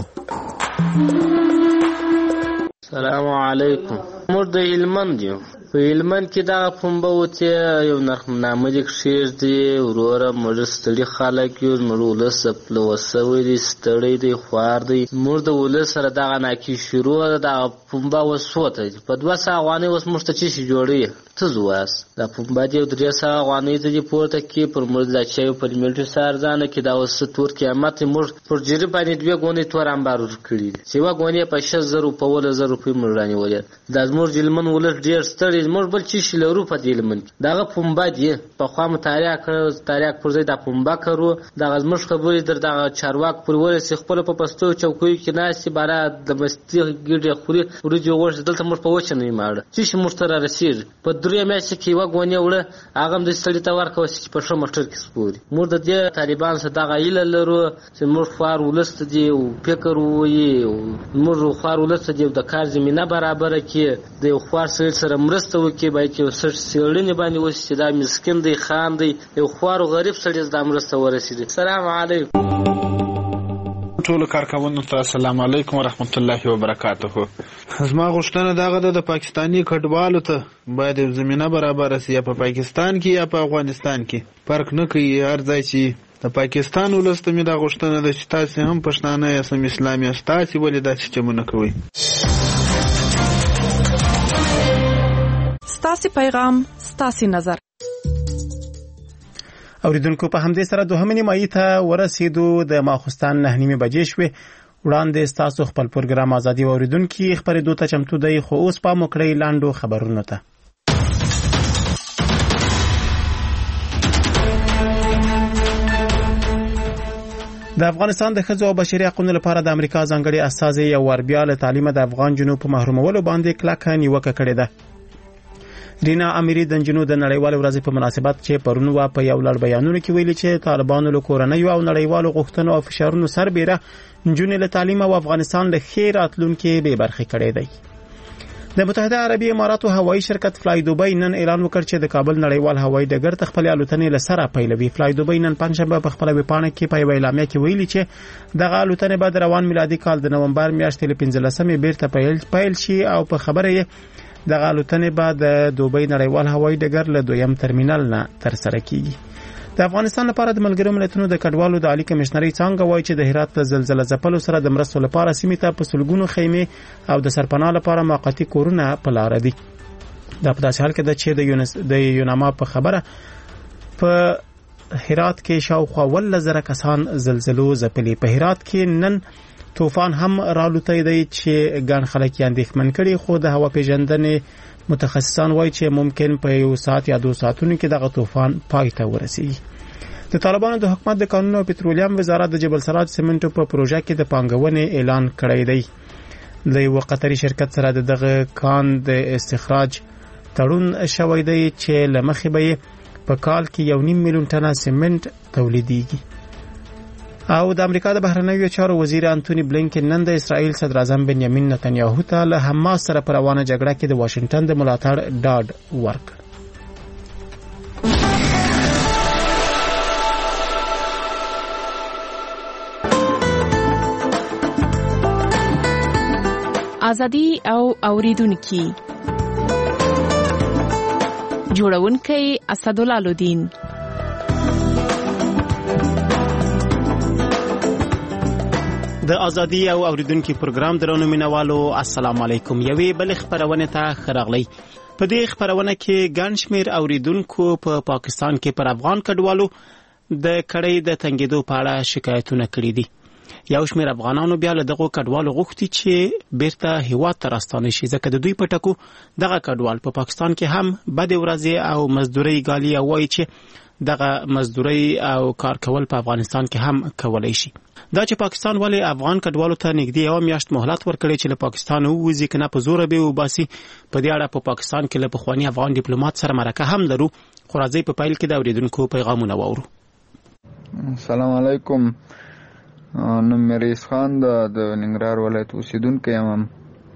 سلام علیکم. موږ د هلمند یو. په هلمند کې دغه پنبه وتې یو نرخنامه دې کښېږدي وروره موږ ستړي خلک یو. زموږ ولس پلوه سوی دی، ستړی دی، خوار دی. موږ د ولس سره دغه ناکي شروع ده. دغه پنبه اوس څو ته په دوه سوه افغانۍ اوس موږ ته څه شي جوړوي؟ ته زویاست دا پنبه دې درې سوه افغانۍ ته دې پورته کړي. پر موږ دا چایو په میلټي څه ارزانه کړي. دا اوس څه تور قیامت دی. موږ پر جري باندې دوې ګونې تور امبار ورکړي دي چې یوه ګونې په شل زره په اوله زر روپۍ موږ رانیولې. دا زموږ د هلمند ولس ډېر ستړی. موږ بل څه شي لرو په دې هلمند کې؟ دغه پنبه دی پخوا مطالعه کړه، تاریخ پر ځای دا پنبه کرو. دغه زموږ خبرې در دغه چارواک پورې ورسې خپله په پستو چوکیو کې ناستې باره د مستې ګېډې خوري وریجې غوښې. دلته موږ په وچه نه یو ماړه څه شي موږ ته رارسېږي. په درې میاشتې کې یوه ګونې وړه هغه هم داسې سړي ته ورکوه چې په ښه موټر کې سپوري. موږ د دې طالبانو سره دغه هیله لرو چې موږ خوار ولس ته دي فکر ووایي، موږ خوار ولس ته دي د کار زمینه برابره کړي، د یو خوار سړي سره مرسته مرسته وکړي، باید یو څه څېړنې باندې وشي چې دا مسکین دی، خان دی، یو خوار او غریب سړی دا مرسته ورسېږي. السلام علیکم. ټولو کارکوونکو ته السلام علیکم ورحمت الله وبرکاته. زما غوښتنه دغه ده د پاکستاني کډوالو ته باید زمینه برابره سي، یا په پاکستان کې یا په افغانستان کې فرق نه کوي. هر ځای چې د پاکستان ولس ته مې دا غوښتنه ده چې تاسې هم پښتانه یاست، هم اسلام یاست، تاسې ولې داسې چمونه کوئ؟ ستاسې پیغام ستاسې نظر. اوریدونکو په همدې سره دوهمه نیمایي ته ورسېدو. د ماخوستان نه نیمې بجې شوې. وړاندې ستاسو خپل پروګرام ازادي اوریدونکو خبرېدو ته چمتو دی، خو اوس پام وکړئ لاندو خبرونو ته. د افغانستان د ښځو او بشري حقوقو لپاره د امریکا ځانګړي استازي یو ور بیا له تعلیمه د افغان جنوب په محرومولو باندې کلکه نیوکه کړې ده. رینا امیری د نجونو د نړیوال ورځې په مناسبت چې پرون وا په یو لړ بیانونو کې ویلي چې طالبانو له کورنۍ او نړیوالو غوښتنو او فشارونو سربېره نجونې له تعلیم او افغانستان له خیر راتلونکي بې برخې کړې دی. د متحده عربي اماراتو هوایي شرکت فلای دوبۍ نن اعلان وکړ چې د کابل نړیوال هوایي ډګر ته خپل الوتنې له سره پیلوي. فلای دوبۍ نن پنځشنبه په خپل ویبپاڼه کې په یو اعلامیه کې ویلي چې دغه الوتنې به د روان میلادي کال د نومبر میاشتې له پنځلسمې بیرته پیل پیل شي او په خبره یې دغه الوتنې به د دوبۍ نړیوال هوایي ډګر له دویم ترمینل نه ترسره کیږي. د افغانستان لپاره د ملګرو ملتونو د کډوالو د عالی کمشنري څنګه وایي چې د هرات له زلزلې ځپلو سره د مرستو لپاره سیمې ته په سلګونو خیمې او د سرپناه لپاره موقتی کورونه په لار دي. دا په داسې حال کې ده چې د یونس د یوناما په خبره په هرات کې شاوخوا ولس زره کسان زلزلو ځپلي. په هرات کې نن طوفان هم رالوتی دی چې ګڼ خلک یې اندېښمن کړي، خو د هوا پیژندنې متخصصان وایي چې ممکن په یو ساعت یا دو ساعتونو کې دغه طوفان پای ته ورسیږي. د طالبانو د حکومت د قانون او پټرولیم وزارت د جبل سراج سیمنټو په پروژه کې د پانګونې اعلان کړی دی. له یو قطري شرکت سره د دغه کان د استخراج تړون شوی دی چې له مخې به په کال کې یو نیم میلیون ټنه سیمنټ تولیدېږي. او د امریکا د بهرنیو چارو وزیر انټونی بلینکن نن د اسرائیل صدر اعظم بنیامین نتنیاهو ته له حماس سره پر روانه جګړه کې د واشنگټن د ملاتړ ډاډ ورکړ. ازادي او اوریدونکو جوړونکي اسدالله لودین. د ازادي او اوریدونکو پروګرام درنو مینوالو السلام علیکم. یوې بل خبرونه ته خراغلی. په دې خبرونه کې ګڼ شمېر اوریدونکو په پا پاکستان کې پر افغان کډوالو د کړۍ د تنګېدو په اړه شکایتونه کړي دي. یو شمېر افغانانو بیا له دغه کډوالو غوښتي چې بیرته هیواد ته راستانه شي، ځکه د دوی په ټکو دغه کډوال په پا پاکستان کې هم بدې ورځې او مزدوري ګالي او وایي چې دغه مزدوري او کار کول په افغانستان کې هم کولای شي. دا چې پاکستان ولې افغان کډوالو ته نږدې یو میاشت مهلت ورکړي چې له پاکستان ووځي کنه په زور به وباسي، په دې اړه په پاکستان کې له پخوانی افغان ډیپلوماټ سره مرکه هم لرو. خو راځي په پایل کې د اوریدونکو پیغامونه واورو. السلام علیکم. نوم مې رئیس خان د ننګرهار ولایت اوسیدونکی یم.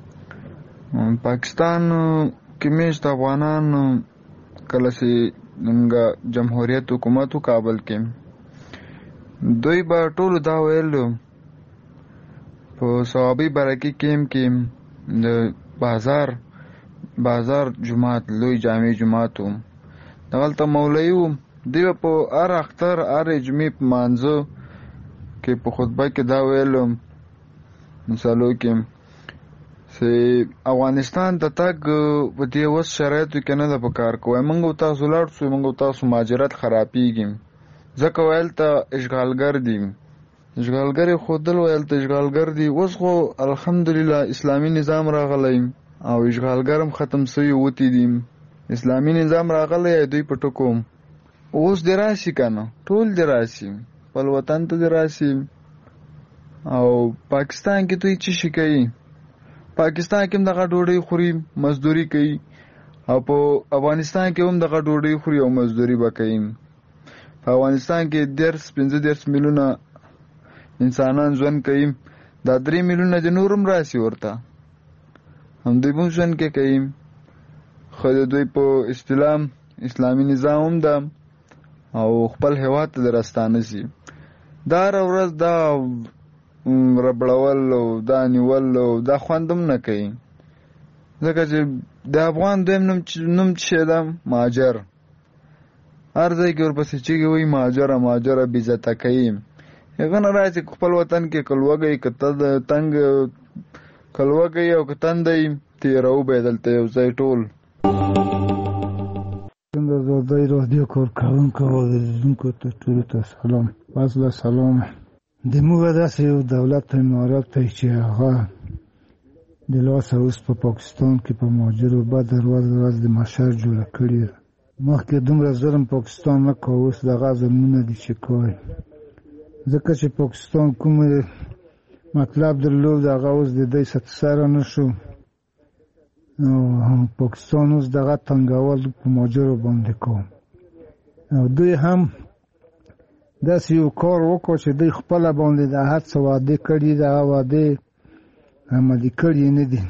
پاکستان کې میشت افغانان کله چې دغه جمهوریت حکومت کابل کې دوی به ټول دا ویل په صحابي برکې کېم کې د بازار بازار جماعت لوی جامع جماعت و دغلته مولوی و دی په هر اختر هر جمعې په مانځه کې په خطبه کې دا ویل مثالو کې چې افغانستان ته تګ په دې وس شرایطو کې نه ده په کار کوي. موږ تاسو لاړ شو، موږ تاسو مهاجرت خرابېږي ځکه ویل ته اشغالګر دي. اشغالګر خودل ویل ته اشغالګر دي. اوس خو الحمدلله اسلامي نظام راغلی او اشغالګر هم ختم شوی وتی دي. اسلامي نظام راغلی دوی په ټکو اوس دی راشي کنه ټول دی راشي خپل وطن ته دی راشي. او پاکستان کې دوی څه شي کوي؟ پاکستان کې هم دغه ډوډۍ خوري مزدوري کوي او په افغانستان کې هم دغه ډوډۍ خوري او مزدوري به کوي. په افغانستان کې درس پنځه درس میلیونه انسانان ژوند کوي، دا درې میلیونه د نورم راسي ورته هم دوی هم ژوند کې کوي. خو د دوی په اصطلاح اسلامي نظام هم ده او خپل هیواد ته راستانه شي. دا هره ورځ دا ربړول او دا نیول او دا خوند هم نه کوي، ځکه چې د افغان دویم نوم چې ده مهاجر، هر ځای کې ورپسې چیږي وایي مهاجره مهاجره بې عزته کوي. هغه نه رایي چې خپل وطن کې که لوږی که تنګ که لوږی او که تندی تېره وبی دلته یو ځای ټول. د ازادۍ رادیو کارکوونکو او اورېدونکو ته ټولو ته سلام. فضله سلام. د موږ داسې یو دولت امارات دی چې هغه د لاسه اوس په پاکستان کې په مهاجرو بده ورځ ورځ د محشر جوړه کړې ده. مخکې دومره ظلم پاکستان نه کوه، اوس دغه ظلمونه دي چې کوي، ځکه چې پاکستان کوم مطلب درلود هغه اوس د دوی سره نه شو. پاکستان اوس دغه تنګول په مهاجرو باندې کوم، او دوی هم داسې یو کار وکړو چې دوی خپله باندې د هر څه وعدې کړي دي، هغه وعدې عملي کړي نه دي،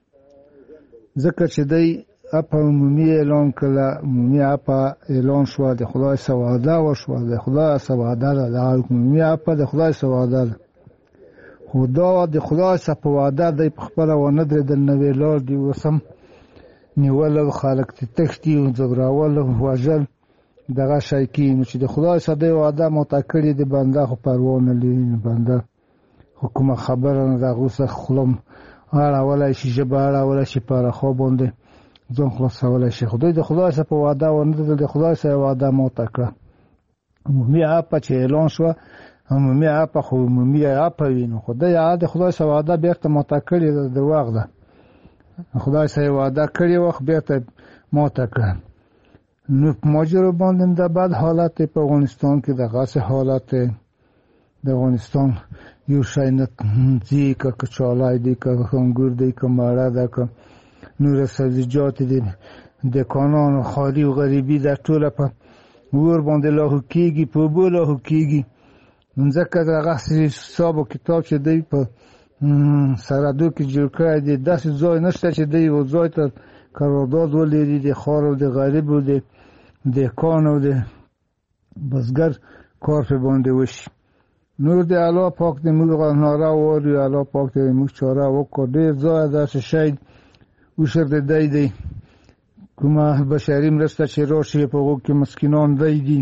ځکه چې دوی اپا عمومي اعلان کړه، عمومي اپا اعلان شوه، د خدای څه وعده وشوه، د خدای څه وعده ده، د عمومي اپا د خدای څه وعده ده، خو دا د خدای څه په وعده دی په خپله ونه درېدل، نوې لار دي اوس هم نیول او خلک ترې تښتي او ځوراول او وژل دغه شی کېږي. نو چې د خدای څه دی وعده ماته کړې د بنده خو پروا نه لري، نو بنده خو کومه خبره نه ده، هغه څه خوله اړولی شي، ژبه اړولی شي، په رخوا باندې ځان خلاصولی شي. خو دوی د خدای څه په وعده ونه درېدل، د خدای څه وعده ماته کړه. عمومي اپه چې اعلان شوه، عمومي اپه خو عمومي اپه وي، نو خو دوی هغه د خدای څه وعده بېرته ماته کړې ده، دروغ ده. خدای څه وعده کړې وه خو بېرته ماته کړه. نو په مهاجرو باندې د بد حالت دی په افغانستان کې، دغسې حالت دی. د افغانستان یو شی نه ځي، که کچالای دی، که انګور دی، که مړه ده، که نور سبزیجات دي، د کانانو خالي او غریبي ده، ټوله په اور باندې لاهو کېږي، په اوبو لاهو کېږي. ځکه دغسې حساب و کتاب چې دی په سرحدو کې جوړ کړی دی، داسې ځای نشته چې دی یو ځای ته قرارداد ولري د خار او د غریب او د دهقان او د بزګر کار پرې باندې وشي. نور د الله پاک د موږ ناره وارو، الله پاک د موږ چاره وکړو. ډېر ځای داسې شی وشر د دی دی، کومه بشري مرسته چې راشي په هغو کې مسکینان دی دي،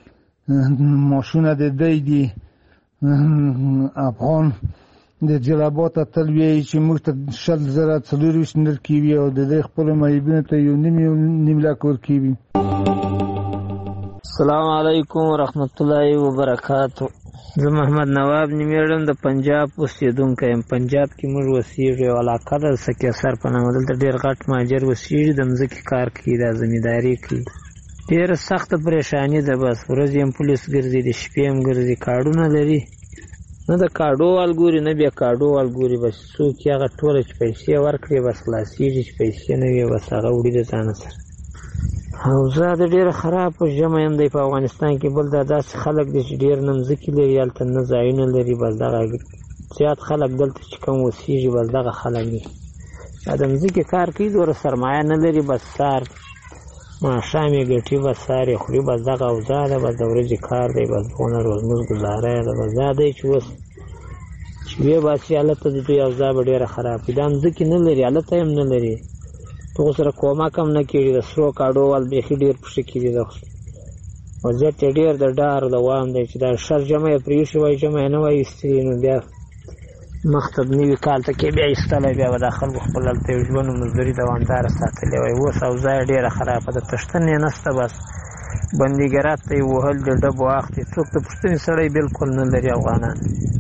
ماشونه د دی دي. افغان د جلبات تل وایي چې موږ ته شل زره څلور ویشت نرکې وي او د دې خپلو معیبینو ته یو نیم یو نیم لاک ورکوي. السلام علیکم ورحمت الله وبرکاتو. زه محمد نواب نومیږم، د پنجاب اوسېدونکی یم. پنجاب کې موږ اوسېږو، یو علاقه ده د سکیسر په نامه، دلته ډېر غټ مهاجر اوسېږي، د مځکې کار کوي، دا زمینداري کوي. ډېره سخته پریشاني ده، بس ورځې هم پولیس ګرځي، د شپې هم ګرځي، کارډونه لري، نه د کاډو وال ګوري نه بیا کاډو وال ګوري، بس څوک یې هغه ټوله چې پیسې ورکړي بس خلاصېږي، چې پیسې نه وي بس هغه وړي د ځانه سره. اوضاع د ډېره خراب په ژمی هم دی په افغانستان کې. بل دا داسې خلک دي چې ډېر نه مځکې لري، هلته نه ځایونه لري، بس دغه زیات خلک دلته چې کوم اوسېږي بس دغه خلک دي. دا د مځکې کار کوي، دومره سرمایه نه لري، بس سهار ماښام یې ګټي، بس سهار یې خوري، بس دغه اوضاع ده، بس د ورځې کار دی، بس دغونه روزمز ګزاره یې ده. بس دا دی چې اوس چې ویې باسي هلته د دوی اوضاع به ډېره خراب وي. دا مځکې نه لري، هلته هم نه لري، دغو سره کومک هم نه کېږي. د سرو کاډو وال بیخي ډېر پښه کېږي، د وضعیت یې ډېر د ډار دوام دی چې دا شر جمع یې پرېښي وای، جمع یې نه وای ایستلي، نو بیا مخته نوي کال ته کې بیا ایستلی، بیا به دا خلکو خپل هلته یو ژوند مزدوري دوامداره ساتلې وای. اوس اوضاع یې ډېره خرابه ده، تښتن یې نشته، بس بندیګرات ته یې وهل، د ډبو اخته، څوک د پوښتنې سړی بالکل نه لري افغانان.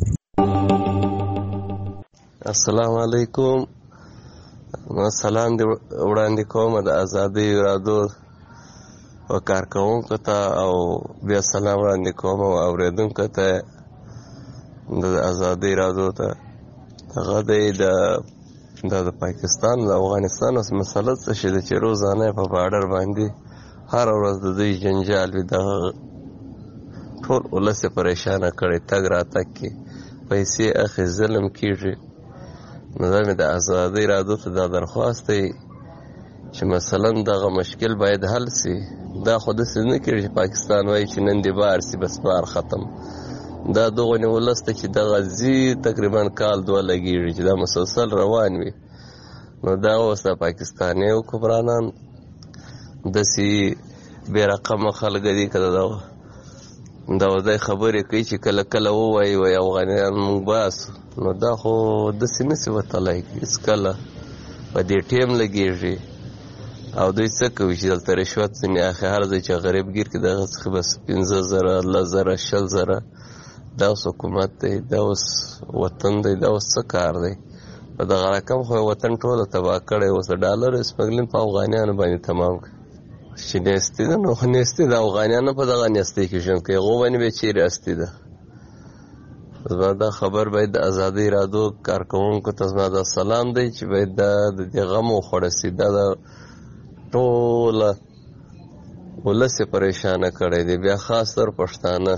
السلام علیکم. سلام دې وړاندې کوم د ازادۍ رادیو او کارکوونکو ته، او بیا سلام وړاندې کوم او اورېدونکو ته د ازادۍ رادیو ته. هغه دی د د پاکستان د افغانستان اوس مسله څه شي ده چې روزانه په باډر باندې هره ورځ د دوی جنجال وي، دغه ټول ولس یې پریشانه کړی، تګ راتګ کې پیسې اخې، ظلم کېږي. نو دا مې د ازادۍ رادیو ته دا درخواست دی چې مثلا دغه مشکل باید حل سي. دا خو داسې نه کېږي چې پاکستان وایي چې نن دې بار سي بس بار ختم. دا دغه ولس ته چې دغه ځي تقریبا کال دوه لګېږي چې دا مسلسل روان وي. نو دا اوس د پاکستاني حکمرانان داسې بې رقمه خلک دي که د دا وځای خبرې کوي چې کله کله ووایي وایي افغانیان موږ باسو. نو دا خو داسې نسي وتلی هېڅکله په دې ټیم لګېږي. او دوی څه کوي چې دلته رشوت ځینې اخلي. هر ځای چې غریب ګیر کړي دغه څخه بس پنځه زره لس زره شل زره. دا اوس حکومت دی، دا اوس وطن دی، دا اوس څه کار دی؟ په دغه رقم خو وطن ټوله تباه کړی. اوس د ډالرو سمګلینګ په افغانیانو باندې تمام کړي. چې نیستي ده نو خو نیستي ده. افغانیانو په دغه نیستۍ کې ژوند کوي، هغو باندې بیا چیرې استي ده. زما دا خبر باید د ازادۍ رادیو کارکوونکو ته زما دا سلام دی چې باید دا د دې غم وخوړه سي. دا د ټوله ولس یې پریشانه کړی دی، بیا خاص تر پښتانه.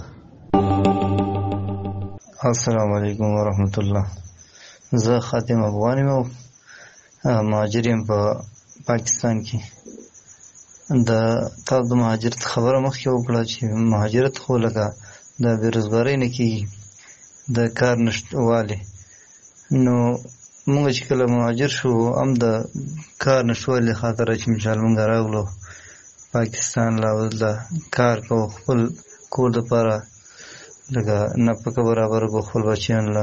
السلام علیکم ورحمت الله. زه خاتم افغان یم او مهاجر یم په پاکستان کې. د تاسو د مهاجرت خبره مخکې وکړه چې مهاجرت خو لکه د بېروزګارۍ نه کېږي، د کار نشتوالي. نو موږ چې کله مهاجر شو هم د کار نشتوالي خاطره چې مثال موږ راغلو پاکستان لا د کار کوو خپل کور دپاره لکه نفقه برابر کو خپل بچیان له.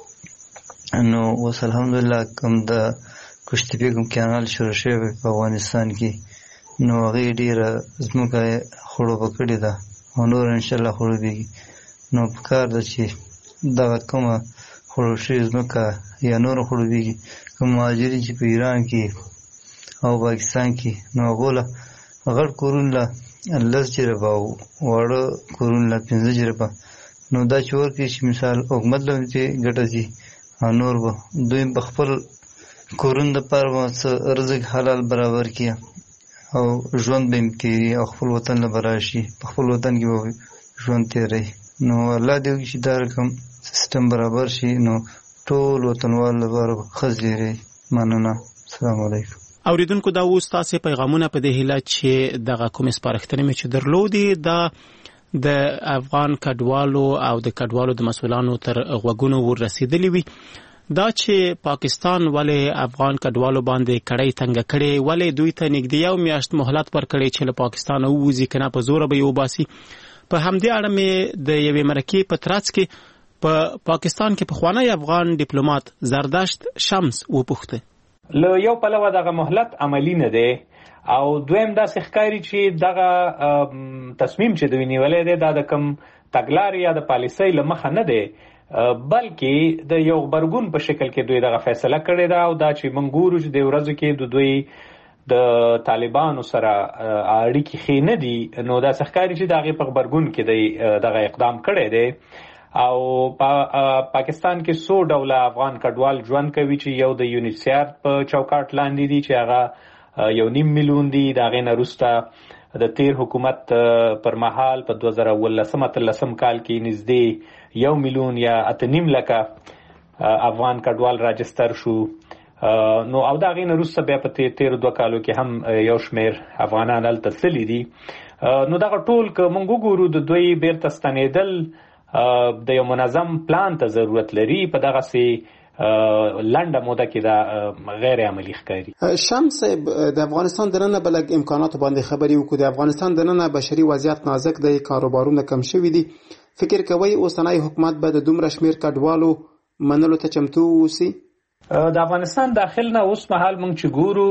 نو اوس الحمدلله کوم د کشتي بیګم کانال شروع شوی په افغانستان کې، نو هغې ډېره ځمکه یې خړوبه کړې ده او نور انشاءالله خړوبېږي. نو په کار ده چې دغه کومه خړوب شوې ځمکه یا نوره خړوبېږي، کوم مهاجرین چې په ایران کې او پاکستان کې، نو هغو له غټ کورونه له لس جربه او واړه کورونه له پنځه جربه. نو دا چې ورکړي چې مثال حکومت له دې ګټه ځي او نور به دوی په خپل کورونو دپاره به څه رزق حلال برابر کړي او ژوند به یې تېري او خپل وطن له به راشي، په خپل وطن کې به ژوند تېروي. نو الله دې وکړي چې دا رقم سیستم برابر شي، نو ټول وطنوال لپاره به ښه زیری. مننه. السلام علیکم. اوریدونکو دا اوس تاسې پیغامونه په دې هیله چې دغه کومې سپارښتنې مې چې درلودې دا د افغان کډوالو او د کډوالو د مسؤلانو تر غوږونو ورسېدلې وي. دا چې پاکستان ولې افغان کډوالو باندې کړۍ تنګه کړې، ولې دوی ته نږدې یو میاشت مهلت ورکړی چې له پاکستانه ووځي، که نه په زوره به یې وباسي. په همدې اړه مې د یوې مرکې په ترڅ کې په پاکستان کې پخوانی افغان ډیپلوماټ زردشت شمس وپوښته. له یو پلوه دغه مهلت عملی نه دی او دویم داسې ښکاري چې دغه تصمیم چې دوی نیولی دی دا د کوم تګلارې یا د پالیسۍ له مخه نه دی، بلکې د یو غبرګون په شکل کې دوی دغه فیصله کړې ده. او دا چې موږ ګورو چې د ورځو کې د دوی د طالبانو سره اړیکې ښې نه دي، نو داسې ښکاري چې د هغې په غبرګون کې دی دغه اقدام کړی دی. او په پاکستان کې څو ډوله افغان کډوال ژوند کوي چې یو د یونیسیار په چوکاټ لاندې دي چې هغه یو نیم میلیون دي. د هغې نه وروسته د تیر حکومت پر مهال په دوه زره اوولسم اتلسم کال کې نږدې یو میلیون یا اته نیم لکه افغان کډوال راجستر شو. نو او د هغې نه وروسته بیا په تیرو دوه کالو کې هم یو شمېر افغانان هلته تللي دي. نو دغه ټول که موږ وګورو د دوی بیرته ستنېدل د یو منظم پلان ته ضرورت لري. په دغسې لنډه موده کې دا غیر عملي ښکاري. شمس صاحب، د افغانستان دننه به لږ امکاناتو باندې خبرې وکړو. د افغانستان دننه بشري وضعیت نازک دی، کاروبارونه کم شوي دي. فکر کوئ اوسنی حکومت به د دومره شمېر کډوالو منلو ته چمتو واوسي؟ د افغانستان داخل نه اوس مهال موږ چې ګورو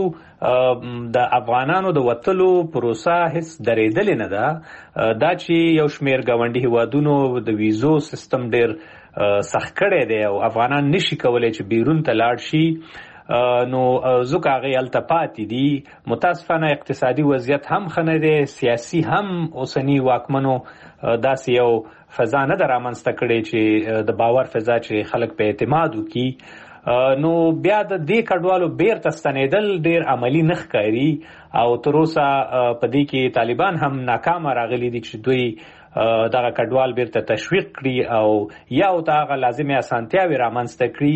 د افغانانو د وتلو پروسه هیڅ درېدلې نه ده. دا چې یو شمېر ګاونډي هیوادونو د ویزو سیستم ډېر سخت کړی دی او افغانان نشي کولی چې بیرون ته لاړ شي، نو ځکه هغې هلته پاتې دي. متاسفانه اقتصادي وضعیت هم ښه نه دی، سیاسي هم اوسني واکمنو داسې یو فضا نه ده رامنځته کړې چې د باور فضا چې خلک په اعتماد وکړي. نو بیا د دې کډوالو بیرته ستنېدل ډېر عملي نه ښکاري او تر اوسه په دې کې طالبان هم ناکامه راغلي دي چې دوی دغه کډوال بیرته تشویق کړي او یا ورته هغه لازمې اسانتیاوې رامنځته کړي.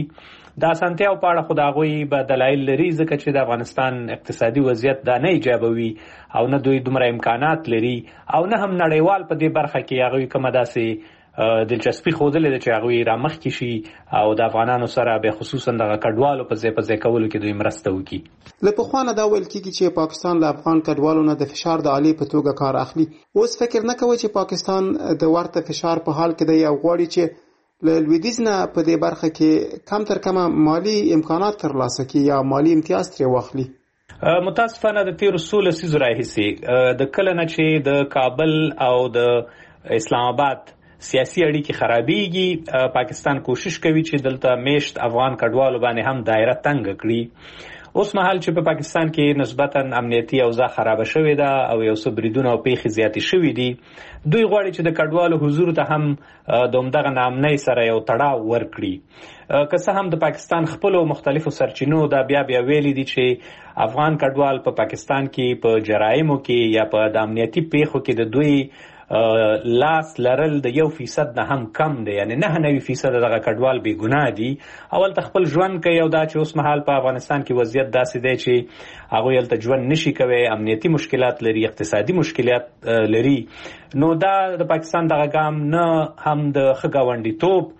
د اسانتیاو په اړه خو د هغوی به دلایل لري ځکه چې د افغانستان اقتصادي وضعیت دا نه ایجابوي او نه دوی دومره امکانات لري او نه هم نړیوال په دې برخه کې هغوی کومه داسې دلچسپي ښودلې ده چې هغوی رامخکې شي او د افغانانو سره به خصوصا دغه کډوالو په ځای په ځای کولو کې دوی مرسته وکړي. له پخوا نه دا ویل کېږي چې پاکستان له افغان کډوالو نه د فشار د آلې په توګه کار اخلي. اوس فکر نه کوئ چې پاکستان د ورته فشار په حال کې دی او غواړي چې له لویدیځ نه په دې برخه کې کم تر کمه مالی امکانات ترلاسه کړي یا مالی امتیاز ترې واخلي؟ متاسفانه د تیرو څو لسیزو راهیسې د کله نه چې د کابل او د اسلام آباد سیاسي اړیکې خرابېږي پاکستان کوشش کوي چې دلته میشت افغان کډوالو باندې هم دایره تنګ کړي. اوس مهال چې په پاکستان کې نسبتا امنیتي اوضاع خرابه شوې ده او یو څه بریدونه او پیښې زیاتې شوې دي، دوی غواړي چې د کډوالو حضور ته هم د همدغه ناامنۍ سره یو تړاو ورکړي. که څه هم د پاکستان خپلو مختلفو سرچینو دا بیا بیا ویلي دي چې افغان کډوال په پاکستان کې په جرایمو کې یا په د امنیتي پیښو کې د دوی لاس لرل د یو فیصد نه هم کم دی، یعنی نه نوي فیصد دغه کډوال بې ګناه دي. اول ته خپل ژوند کوي او دا چې اوس مهال په افغانستان کې وضعیت داسې دی چې هغوی هلته ژوند نشي کوي، امنیتي مشکلات لري، اقتصادي مشکلات لري. نو دا د پاکستان دغه ګام نه هم د ښه ګاونډیتوب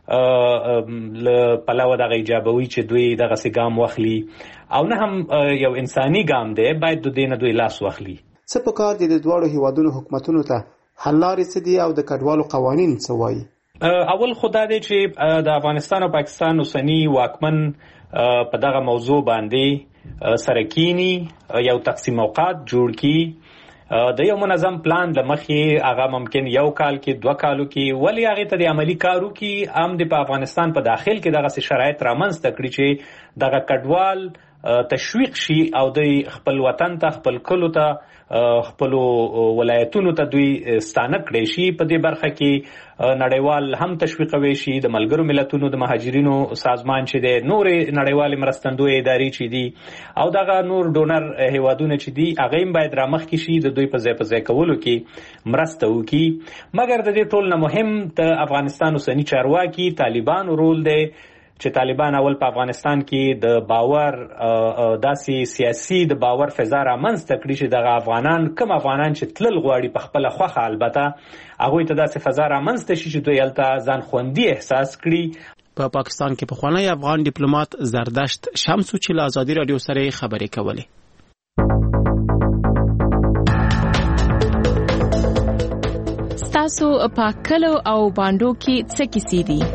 له پلوه دغه ایجابوي چې دوی دغسې ګام واخلي او نه هم یو انساني ګام دی، باید د دې نه دوی لاس واخلي. څه په کار دي د دواړو هیوادونو حکومتونو ته حل لارې څه دي او د کډوالو قوانین څه وایي؟ اول خو دا دی چې د افغانستان او پاکستان اوسني واکمن په دغه موضوع باندې سره کینی، یو تقسیم اوقات جوړ کړي، د یو منظم پلان له مخې هغه ممکن یو کال کې دوه کالو کې ولې هغې ته د عملي کار وکړي، هم د په افغانستان په داخل کې دغسې شرایط رامنځته کړي چې دغه کډوال تشویق شي او دوی خپل وطن ته، خپل کلو ته، خپلو ولایتونو ته دوی ستانه کړی شي. په دې برخه کې نړیوال هم تشویقوي شي، د ملګرو ملتونو د مهاجرینو سازمان چې دی، نورې نړیوالې مرستندویې ادارې چې دي او دغه نور ډونر هیوادونه چې دي، هغه هم باید رامخکې شي د دوی په ځای په ځای کولو کې مرسته وکړي. مګر د دې ټول نه مهم د افغانستان اوسني چارواکي طالبانو رول دی چې طالبان اول په افغانستان کې د باور داسې سیاسي د باور فضا رامنځته کړي چې دغه افغانان کم افغانان چې تلل غواړي په خپله خوښه، البته هغوی ته داسې فضا رامنځته شي چې دوی هلته ځان خوندي احساس کړي. په پاکستان کې پخوانی افغان ډیپلوماټ زردشت شمسو چې له ازادي راډیو سره خبرې کولې. ستاسو په کلو او باندو کې څه کیسې دي؟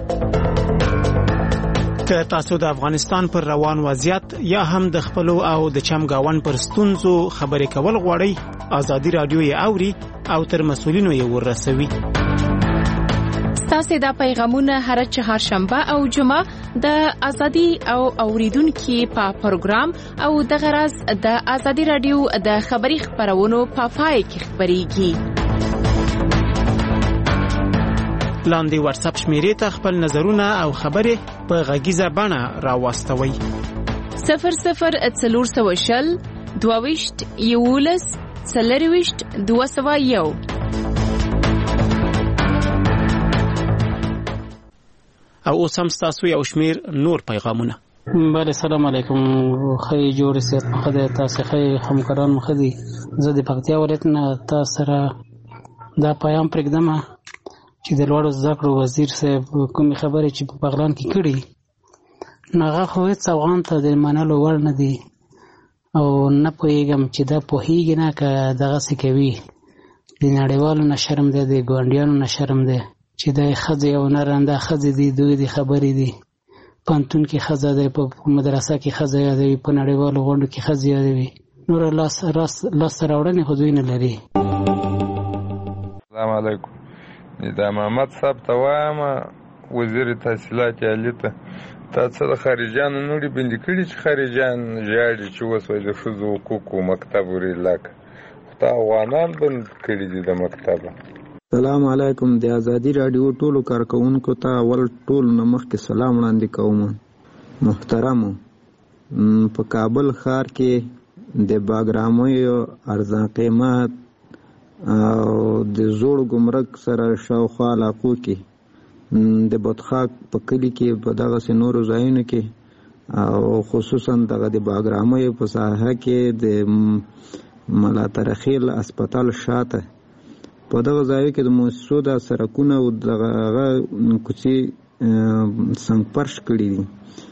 که تاسو د افغانستان پر روان وضعیت یا هم د خپلو او د چمګاون پر ستونزو خبرې کول غواړئ، ازادي راډیو یې اوري او تر مسؤلینو یې ورسوي. ستاسو دا پیغامونه هر چهارشنبه او جمعه د ازادي او اوریدونکو په پروګرام او د غرض د ازادي راډیو د خبري خبرونو په پای کې خبريږي. لاندې واتس اپ شمیرې ته خپل نظرونه او خبرې په غږیزه بڼه راوستوئ. صفر صفر څلور سوه شل دوه ویشت یولس څلور ویشت دوه سوه یو. او اوس هم ستاسو یو شمیر نور پیغامونه. بله سلام علیکم. خی جوړ سیت مخدي تاسو خی همکاران مخدي زه د پکتیا ولایت نه تاسو سره دا پیغام پرېږدم چې د لوړو زده کړو وزیر صاحب کومې خبرې چې په بغلان کې کړي نو هغه خو هېڅ افغان ته د منلو وړ نه دي او نه پوهېږم چې دا پوهېږي نه که دغسې کوي. د نړیوالو نه شرم دی، د ګاونډیانو نه شرم دی چې دا ښځې او نران دا ښځې دي، دوی د خبرې دي. پوهنتون کې ښځه دی، په مدرسه کې ښځه یادوي، په نړیوالو غونډو کې ښځې یادوي، نور لاسته راوړنې خو دوی نه لري. السلام علیکم. دا محمد صاحب ته وایم، وزیر تحصیلات عالی ته، تا څه د خارجیانو نوړي بندي کړي چې خارجیان ژاړي چې اوس وایي د ښځو حقوقو مکتب ورېلاک، خو تا افغانان بند کړي دي د مکتبه. سلام علیکم. د ازادي راډیو ټولو کارکونکو ته اول ټول نه مخکې سلام وړاندې کوم. محترمو، په کابل ښار کې د باګرامیو ارزان قیمت او د زوړ ګمرک سره شاوخوا علاقو کې د بطخاک په کلي کې په دغسې نورو ځایونو کې او خصوصا دغه د باګرامۍ په ساحه کې د ملا ترخیل اسپتال شاته په دغه ځایو کې د مؤسسو د سړکونه او دغه کوڅې سنګ فرش کړي دي.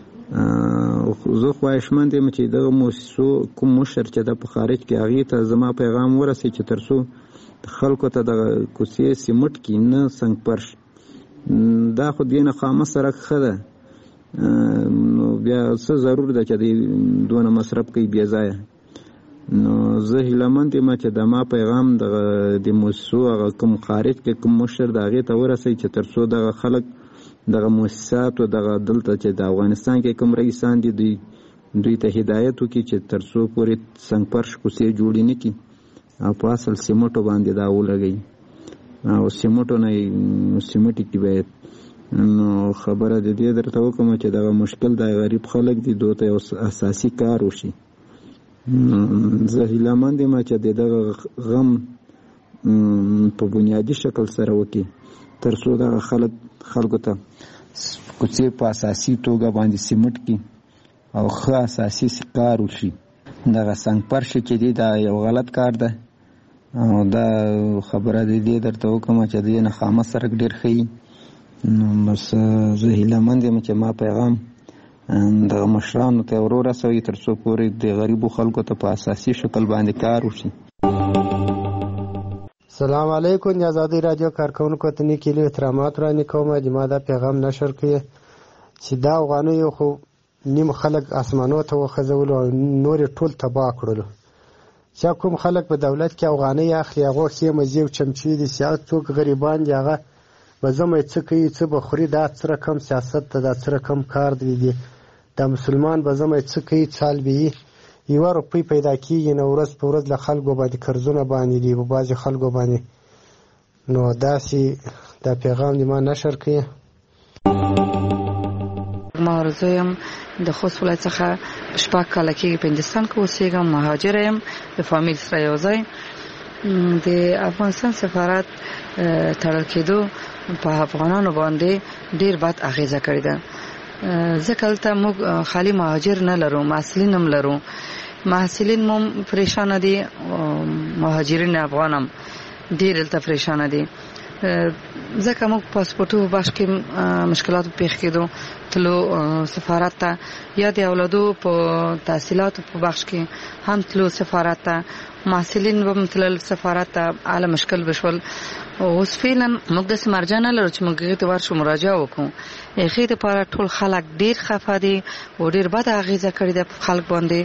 زه خواهشمند یم چې دغه مؤسسو کوم مشر چې د په خارج کې هغې ته زما پیغام ورسوي چې تر څو خلکو ته دغه کوڅې سیمټ کړي نه سنګ فرش. دا خو دې نه خامه سړک ښه ده، نو بیا څه ضرور ده چې دوی دونه مصرف کوي بې ځایه. نو زه هیلهمند یم چې د ما پیغام دغه د مؤسسو هغه کوم خارج کې کوم مشر د هغې ته ورسوي چې تر څو دغه خلک دغه مؤسساتو دغه دلته چې د افغانستان کې کوم رئیسان دي دوی دوی ته هدایت وکړي چې تر څو پورې سنګ فرش کوڅې جوړې نه کړي او په اصل سیمټو باندې دا ولګوي او سیمټو نه سیمټي کې باید. نو خبره د دې درته وکړم چې دغه مشکل د غریب خلک دي دوی ته یو اساسي کار وشي. زه هیلهمند یم چې د دغه غم په بنیادي شکل سره وکړي تر څو دغه خلک خلکو ته کوڅې په اساسي توګه باندې سیمټ کړي او ښه اساسي کار وشي. دغه سنګ فرش چې دی دا یو غلط کار ده او دا خبره د دې درته وکړم چې د دې نه خامه سړک ډېر ښه وي. نو بس زه هیلهمند یم چې ما پیغام دغه مشرانو ته ور ورسوي تر څو پورې د غریبو خلکو ته په اساسي شکل باندې کار وشي. سلام علیکم. د ازادي رادیو کارکونکو ته نیکې لوی احترامات وړاندې کوم چې ما دا پیغام نشر کړی چې دا افغانیو خو نیم خلک اسمانو ته وخځولو او نور ټول تباه کړلو. چې کوم خلک په دولت کې افغانۍ اخلي هغه ښې مزې او چمچې دي، چې څوک غریبان دي هغه به زمې څه کوي څه به خوري، دا څه رقم سیاست ته دا څه رقم کار دی. دا مسلمان به زمې څه کوي څال به یې یوه روپۍ پیدا کېږي نه ورځ په ورځ له خلکو باندې قرضونه باندې دي په بعضې خلکو باندې. نو داسې دا پیغام دې ما نشر کړي. ما ارزو یم د خوست ولایت څخه شپږ کاله کېږي په هندوستان کې اوسېږم، مهاجر یم د فامیل سره یو ځای. د افغانستان سفارت تړل کېدو په افغانانو باندې ډېر بد اغېزه کړې ده. ځکه دلته موږ خالي مهاجر نه لرو، محصلین هم لرو. محصلین مو پریشانه دي، مهاجرین افغان هم ډېر دلته پریشانه دي. ځکه موږ پاسپورټو بخش کې مشکلات پیښ کېدو تلو سفارت ته، یا د اولادو په تحصیلاتو په بخش کې هم تلو سفارت ته، محصلین به هم تلل سفارت ته، اعلی مشکل بشول. اوس فعلا موږ داسې مرجع نه لرو چې موږ هغې ته ورشو مراجعه وکړو. هغې دپاره ټول خلک ډېر خفه دي او ډېر بده اغېزه کړې ده په خلک باندې.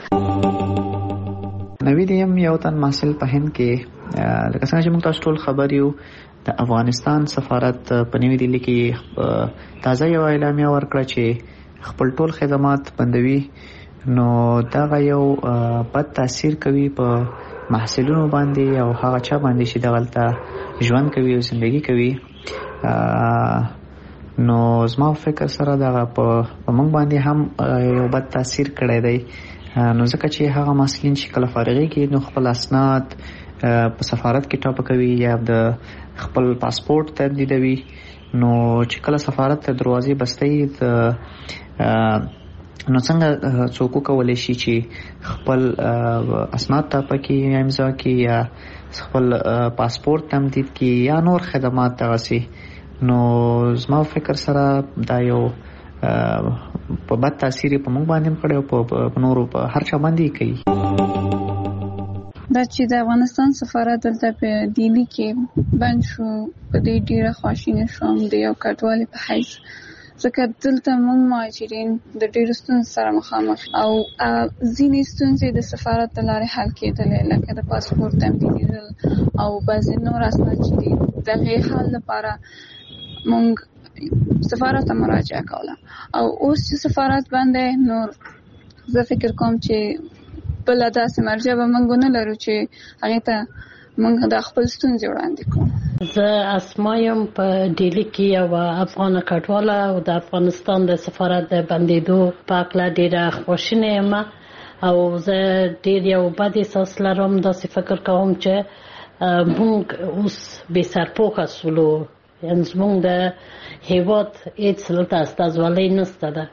نوید یم یو تن محصل په هند کې. لکه څنګه چې موږ تاسو ټول خبر یو د افغانستان سفارت په نوی دهلي کې تازه یو اعلامیه ورکړه چې خپل ټول خدمات بندوي. نو دا یو بد تاثیر کوي په محصلینو باندې او هغه چا باندې چې دغلته ژوند کوي او زندگی کوي. نو زما فکر سره دغه په موږ باندې هم یو بد تاثیر کړی دی. نو ځکه چې هغه محصلین چې کله فارغېږي نو خپل اسناد په سفارت کې ټاپه کوي یا د خپل پاسپورت تجدیدوي. نو چې کله سفارت ته دروازې بستوي نو څنګه څوک کولی شي چې خپل اسناد ټاپه کړي یا امضا کړي یا خپل پاسپورت تمدید کړي یا نور خدمات دغسې. نو زما فکر سره دا یو په بد تاثیر په موږ باندې هم کړی او په نورو په هر چا باندې کوي. دا چې د افغانستان سفارت دلته په دهلي کې بند شو، په دې ډېره خواشینه شوم د یو کډوالې په حیث، ځکه دلته موږ مهاجرین د ډېرو ستونزو سره مخامخ او ځینې ستونزې د سفارت د لارې حل کېدلې، لکه د پاسپورت تمدیدېدل او بعضې نور اسناد چې دي. د هغې حل لپاره موږ سفارت ته مراجعه کوله او اوس چې سفارت بند دی نو زه فکر کوم چې بله داسې مرجع به موږ ونه لرو چې هغې ته موږ د خپل ستونزې وړاندې کړو. زه اسما یم په ډیلي کې یوه افغانه کډواله او د افغانستان د سفارت د بندېدو په هکله ډېره خواشینې یم او زه ډېر یو بد احساس لرم. داسې فکر کوم چې موږ اوس بې سرپوښه سولو زموږ د هیواد هیڅ دلته استازولۍ نشته ده.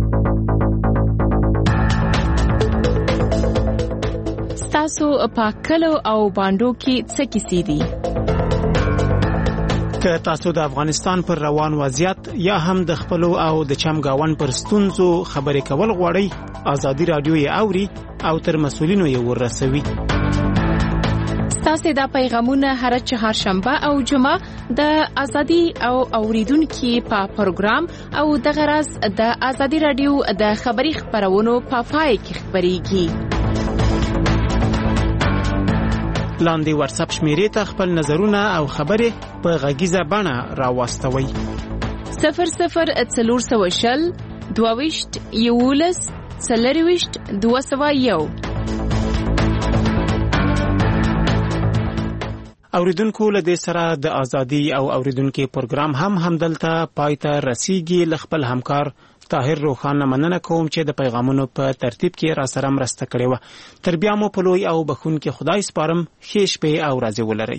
ستاسو په کلو او باندو کې څه کیسې دي؟ که تاسو د افغانستان پر روان وضعیت یا هم د خپلو او د چمګاون پر ستونزو خبرې کول غواړئ، ازادي رادیو یې اوري او تر مسؤلینو یې ورسوي. ستاسو دا پیغامونه هر چهارشنبه او جمعه د ازادي او اوریدونکو په پروګرام او د غرض د ازادي رادیو د خبري خبرونو په پای کې خبريږي. لاندې واتساپ شمیرې ته خپل نظرونه او خبرې په غږیزه بڼه راوستوئ. صفر صفر څلور سوه شل دوه ویشت یولس څلور ویشت دوه سوه یو. اوریدونکو له دې سره د ازادي او اوریدونکو پروګرام هم همدلته پای ته رسیږي. ل خپل همکار طاهر روخان مننه کوم چې د پیغامونو په ترتیب کې را سره مرسته کړې و. تر بیا مو په لوی او بخونکي خدای سپارم. ښه شپه او ورځې ولرئ.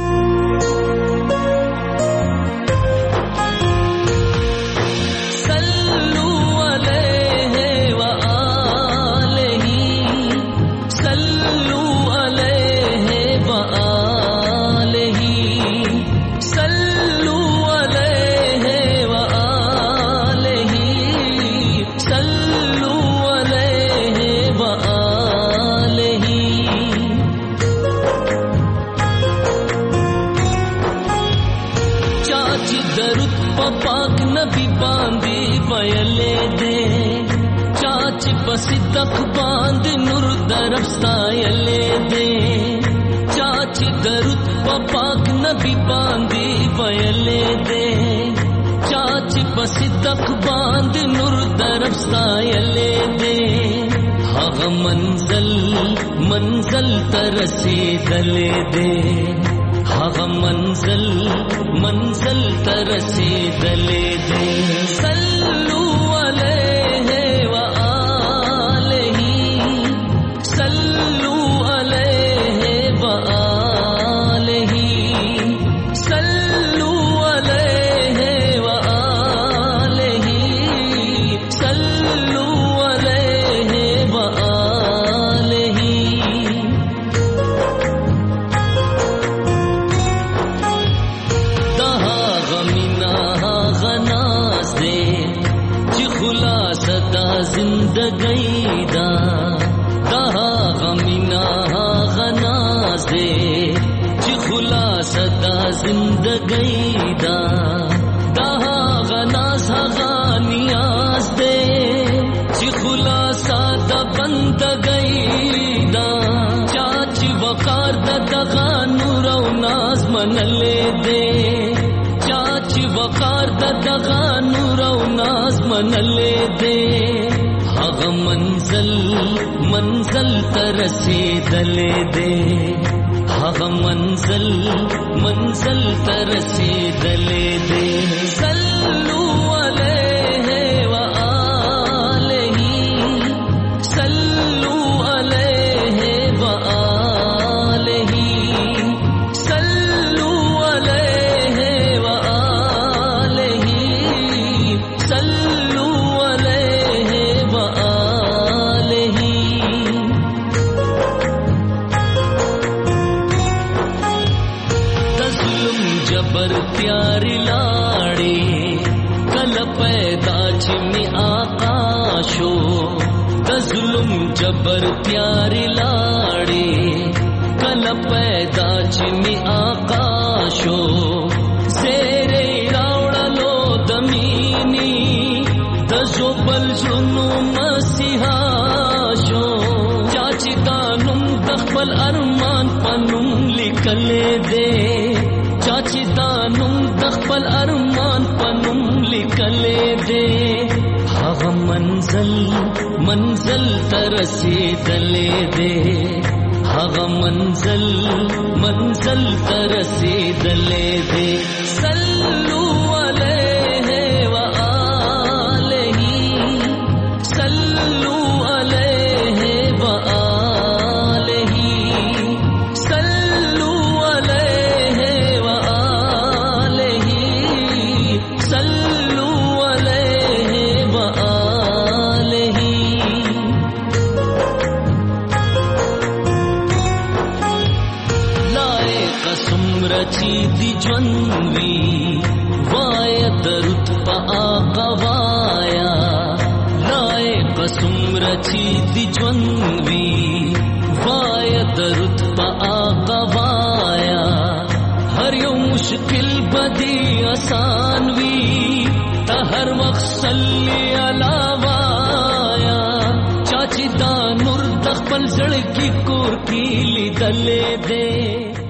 सिद्दक बांध नूर दरफ सायले दे चाची दरुद पाक नबी बांधी वयले दे चाची सिद्दक बांध नूर दरफ सायले दे हग मंजल मंजल तरसी दले दे हग मंजल मंजल तरसी दले दे सल्लू जिंदगी दा दहा गनास नियाज दे जी खुलासा दा बंदगी दा चाची वकार दा दगा नूर नाज मनले दे चाची वकार दा दगा नूर नाज मनले दे हग मंजल मंजल तरसी दले दे हग मंजल मंजल तरसी दले दे सल्लू अलैहि व आलिहि सल्लू अलैहि व आलिहि सल्लू अलैहि व आलिहि सल्लू अलैहि व आलिहि जबर प्यारी लाड़ी कल पैदा चिमी आकाशो दजुलुम जबर प्यारी लाड़ी कल पैदा चिमी आकाशो सेरे रावड़लो दमीनी दजो बल जुनू मसीहाशो चाची दानुम दखबल अरमान पनुम लिकले दे चाची दानुम दखबल अरमान पनुम लिकले दे हग मंजल मंजल तरसी दले दे हग मंजल मंजल तरसी दले दे सल्लू अलैहि व आलिहि सल्लू अलैहि व आलिहि सल्लू अलैहि व आलिहि سمره چې دی ژوند وی وای درود په آقا وایا لایق سمره چې دی ژوند وی وای درود په آقا وایا هر یو مشکل بدی آسان وی ته هر وخت صلی علی وایا چاچی دا نور د خپل زړه کی کور کی لیدلې دې